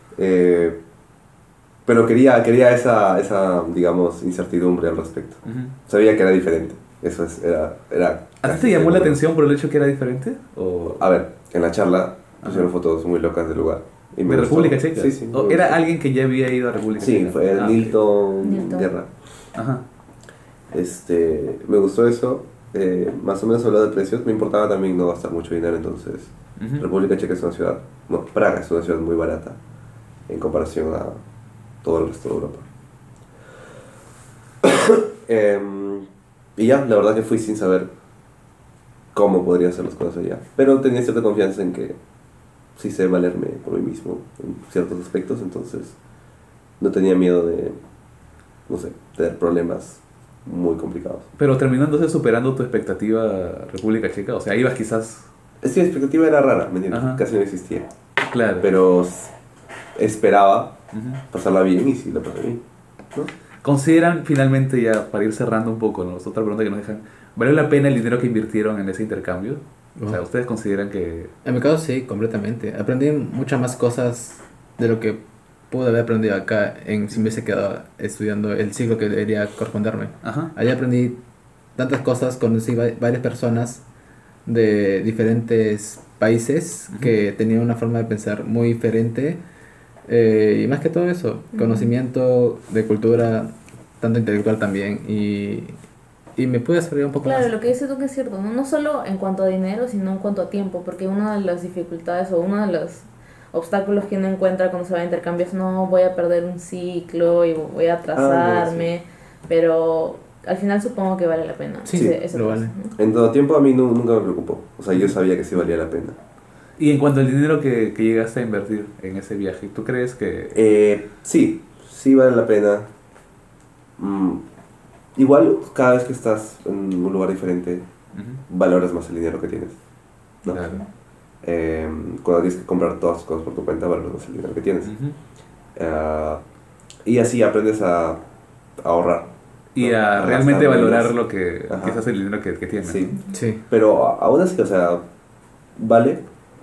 Pero quería esa, digamos, incertidumbre al respecto. Ujú. Sabía que era diferente. Eso era ¿A ti casi te llamó la seguro. atención por el hecho que era diferente? ¿O A ver, en la charla pusieron fotos muy locas del lugar. Y me de gustó. República Checa? Sí, sí. ¿O me era gustó. alguien que ya había ido a República Sí, Checa? fue el Ah, Nilton Guerra. Ajá. Me gustó eso. Más o menos hablado de precios. Me importaba también no gastar mucho dinero, entonces... Ujú. República Checa es una ciudad... No, Praga es una ciudad muy barata en comparación a todo el resto de Europa. Y ya, la verdad que fui sin saber cómo podría hacer las cosas allá. Pero tenía cierta confianza en que sí sé valerme por mí mismo en ciertos aspectos, entonces no tenía miedo de, no sé, tener problemas muy complicados. Pero terminó entonces superando tu expectativa República Checa. O sea, ibas quizás... Es que mi expectativa era rara, ¿me entiendes? Ajá. Casi no existía. Claro. Pero esperaba Ujú. pasarla bien y sí la pasé bien, ¿no? ¿Consideran finalmente, ya para ir cerrando un poco, ¿no? Otra pregunta que nos dejan, ¿valió la pena el dinero que invirtieron en ese intercambio? O sea, ¿ustedes consideran que...? En mi caso sí, completamente. Aprendí muchas más cosas de lo que pude haber aprendido acá si me hubiese quedado estudiando el ciclo que debería corresponderme. Ajá. Allá aprendí tantas cosas, conocí varias personas de diferentes países que tenían una forma de pensar muy diferente. Y más que todo eso, conocimiento de cultura, tanto intelectual también, y me pude desarrollar un poco Claro, más. lo que dices tú que es cierto, ¿no? No solo en cuanto a dinero, sino en cuanto a tiempo, porque una de las dificultades o uno de los obstáculos que uno encuentra cuando se va a intercambio es no voy a perder un ciclo y voy a atrasarme, pero al final supongo que vale la pena. Sí, ese lo paso, vale. ¿no? En todo tiempo a mí nunca me preocupó. O sea, yo sabía que sí valía la pena. Y en cuanto al dinero que llegaste a invertir en ese viaje, ¿tú crees que...? Sí vale la pena. Igual, cada vez que estás en un lugar diferente, Ujú. valoras más el dinero que tienes, ¿no? Claro. Cuando tienes que comprar todas tus cosas por tu cuenta, valoras más el dinero que tienes. Ujú. Y así aprendes a ahorrar. Y ¿no? a A realmente gastar valorar menos. lo que Ajá. quizás el dinero que tienes. Sí. ¿no? Sí. Pero aún así, o sea, vale.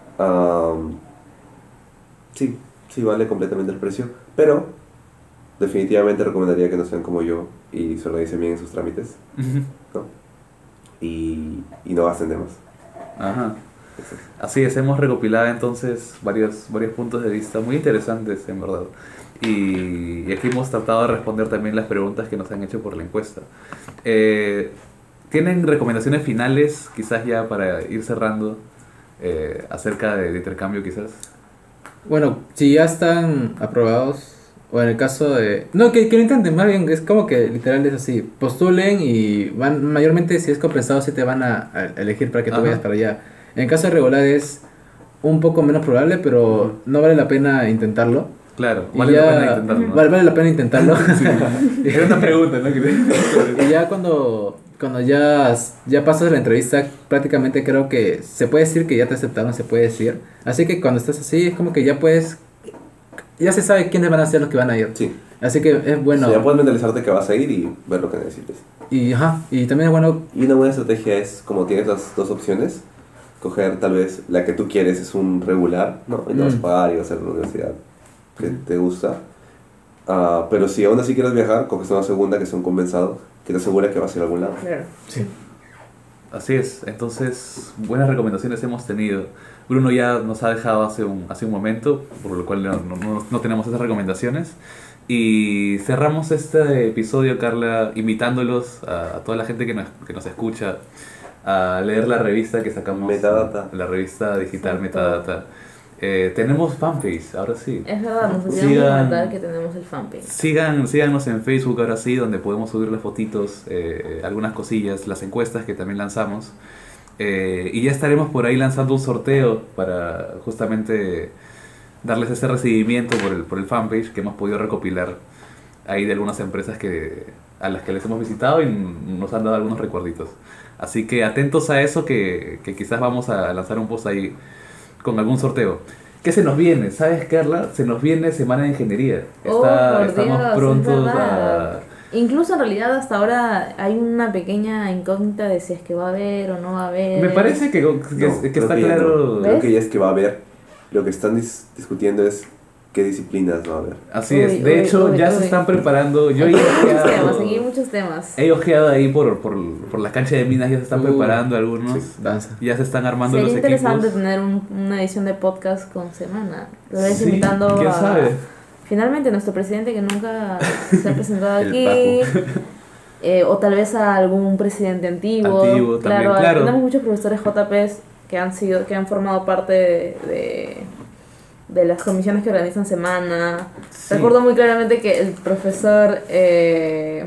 Sí vale completamente el precio. Pero definitivamente recomendaría que no sean como yo y se organicen bien en sus trámites, Ujú. ¿no? Y no gasten de más. Ajá. Eso es. Así es, hemos recopilado entonces varios puntos de vista muy interesantes, en verdad. Y aquí hemos tratado de responder también las preguntas que nos han hecho por la encuesta. ¿Tienen recomendaciones finales, quizás ya para ir cerrando, acerca de intercambio, quizás? Bueno, si ya están aprobados, o en el caso de... No, que lo intenten, más bien, es como que literal es así, postulen y van, mayormente si es compensado, sí te van a elegir para que tú Ajá. vayas para allá. En el caso de regular es un poco menos probable, pero no vale la pena intentarlo. Claro, Y vale ya- la pena intentarlo, ¿no? Vale la pena intentarlo. Era una pregunta, ¿no? Y ya cuando cuando ya pasas la entrevista, prácticamente creo que se puede decir que ya te aceptaron, se puede decir. Así que cuando estás así, es como que ya se sabe quiénes van a ser los que van a ir. Sí. Así que es bueno. O sea, ya puedes mentalizarte que vas a ir y ver lo que necesites. Y también es bueno. Y una buena estrategia es, como tienes las dos opciones, coger tal vez la que tú quieres es un regular, ¿no? Y no vas a pagar y vas a hacer la universidad que te gusta. Pero si aún así quieres viajar, coges una segunda que es un compensado, que te asegura que vas a ir a algún lado. Claro. Sí. Así es, entonces buenas recomendaciones hemos tenido. Bruno ya nos ha dejado hace un momento, por lo cual no tenemos esas recomendaciones. Y cerramos este episodio, Carla, invitándolos a toda la gente que nos escucha a leer la revista que sacamos. Metadata. La revista digital Sí, Metadata. Tenemos fanpage, ahora sí. Es verdad, nos olvidamos de comentar que tenemos el fanpage. Síganos en Facebook ahora sí, donde podemos subir las fotitos, algunas cosillas, las encuestas que también lanzamos. Y ya estaremos por ahí lanzando un sorteo para justamente darles ese recibimiento por el fanpage que hemos podido recopilar ahí de algunas empresas a las que les hemos visitado y nos han dado algunos recuerditos. Así que atentos a eso, que quizás vamos a lanzar un post ahí con algún sorteo. ¿Qué se nos viene? ¿Sabes, Carla? Se nos viene Semana de Ingeniería. Por Estamos Dios, prontos es verdad. a... Incluso en realidad hasta ahora hay una pequeña incógnita de si es que va a haber o no va a haber. Me parece que No, creo está que ya claro... no. ¿Ves? Creo que ya es que va a haber. Lo que están discutiendo es qué disciplinas va a haber. Así Uy, es. De hecho, ya se están preparando. Yo he Muchos temas, aquí hay ojeado, muchos temas. he ojeado ahí por la cancha de minas, ya se están preparando algunos. Sí, danza. Ya se están armando Sería los interesante equipos. tener una edición de podcast con semana. Lo ves Sí, invitando ¿quién sabe? finalmente nuestro presidente que nunca se ha presentado El aquí. O tal vez a algún presidente antiguo. Antiguo también, claro. Tenemos muchos profesores JPs que han formado parte de las comisiones que organizan semana. Sí. Recuerdo muy claramente que el profesor el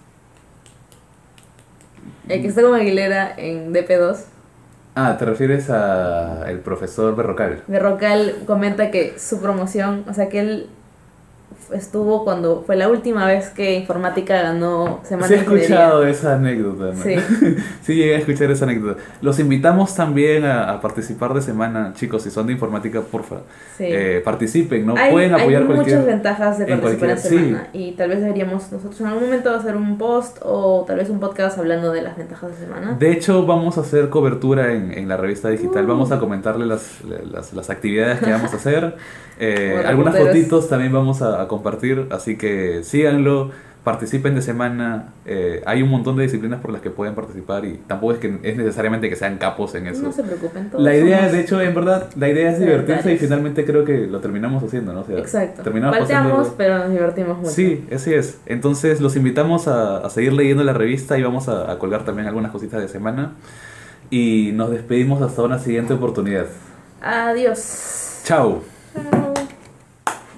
que está con Aguilera en DP2 ¿Te refieres a el profesor Berrocal? Berrocal comenta que su promoción, o sea que él estuvo cuando fue la última vez que informática ganó Semana Sí he de Ingeniería. escuchado esa anécdota, ¿no? Sí. Sí llegué a escuchar esa anécdota. Los invitamos también a participar de semana, chicos, si son de informática, porfa. Sí. Participen, ¿no? Hay Pueden apoyar muchas cualquier... ventajas de participar en cualquier- semana y tal vez deberíamos nosotros en algún momento hacer un post o tal vez un podcast hablando de las ventajas de semana. De hecho, vamos a hacer cobertura en la revista digital. Vamos a comentarle las actividades que vamos a hacer. Como Algunas reporteros. fotitos también vamos a compartir. Así que síganlo, participen de semana. Hay un montón de disciplinas por las que pueden participar y tampoco es que es necesariamente que sean capos en eso. No se preocupen, todos La idea, somos de hecho, en verdad, la idea es divertirse y sedentarios. finalmente creo que lo terminamos haciendo, ¿no? O sea, Exacto. terminamos Falteamos, pasando... pero nos divertimos mucho. Sí, así es. Entonces los invitamos a seguir leyendo la revista y vamos a colgar también algunas cositas de semana. Y nos despedimos hasta una siguiente oportunidad. Adiós. Chao. Chao.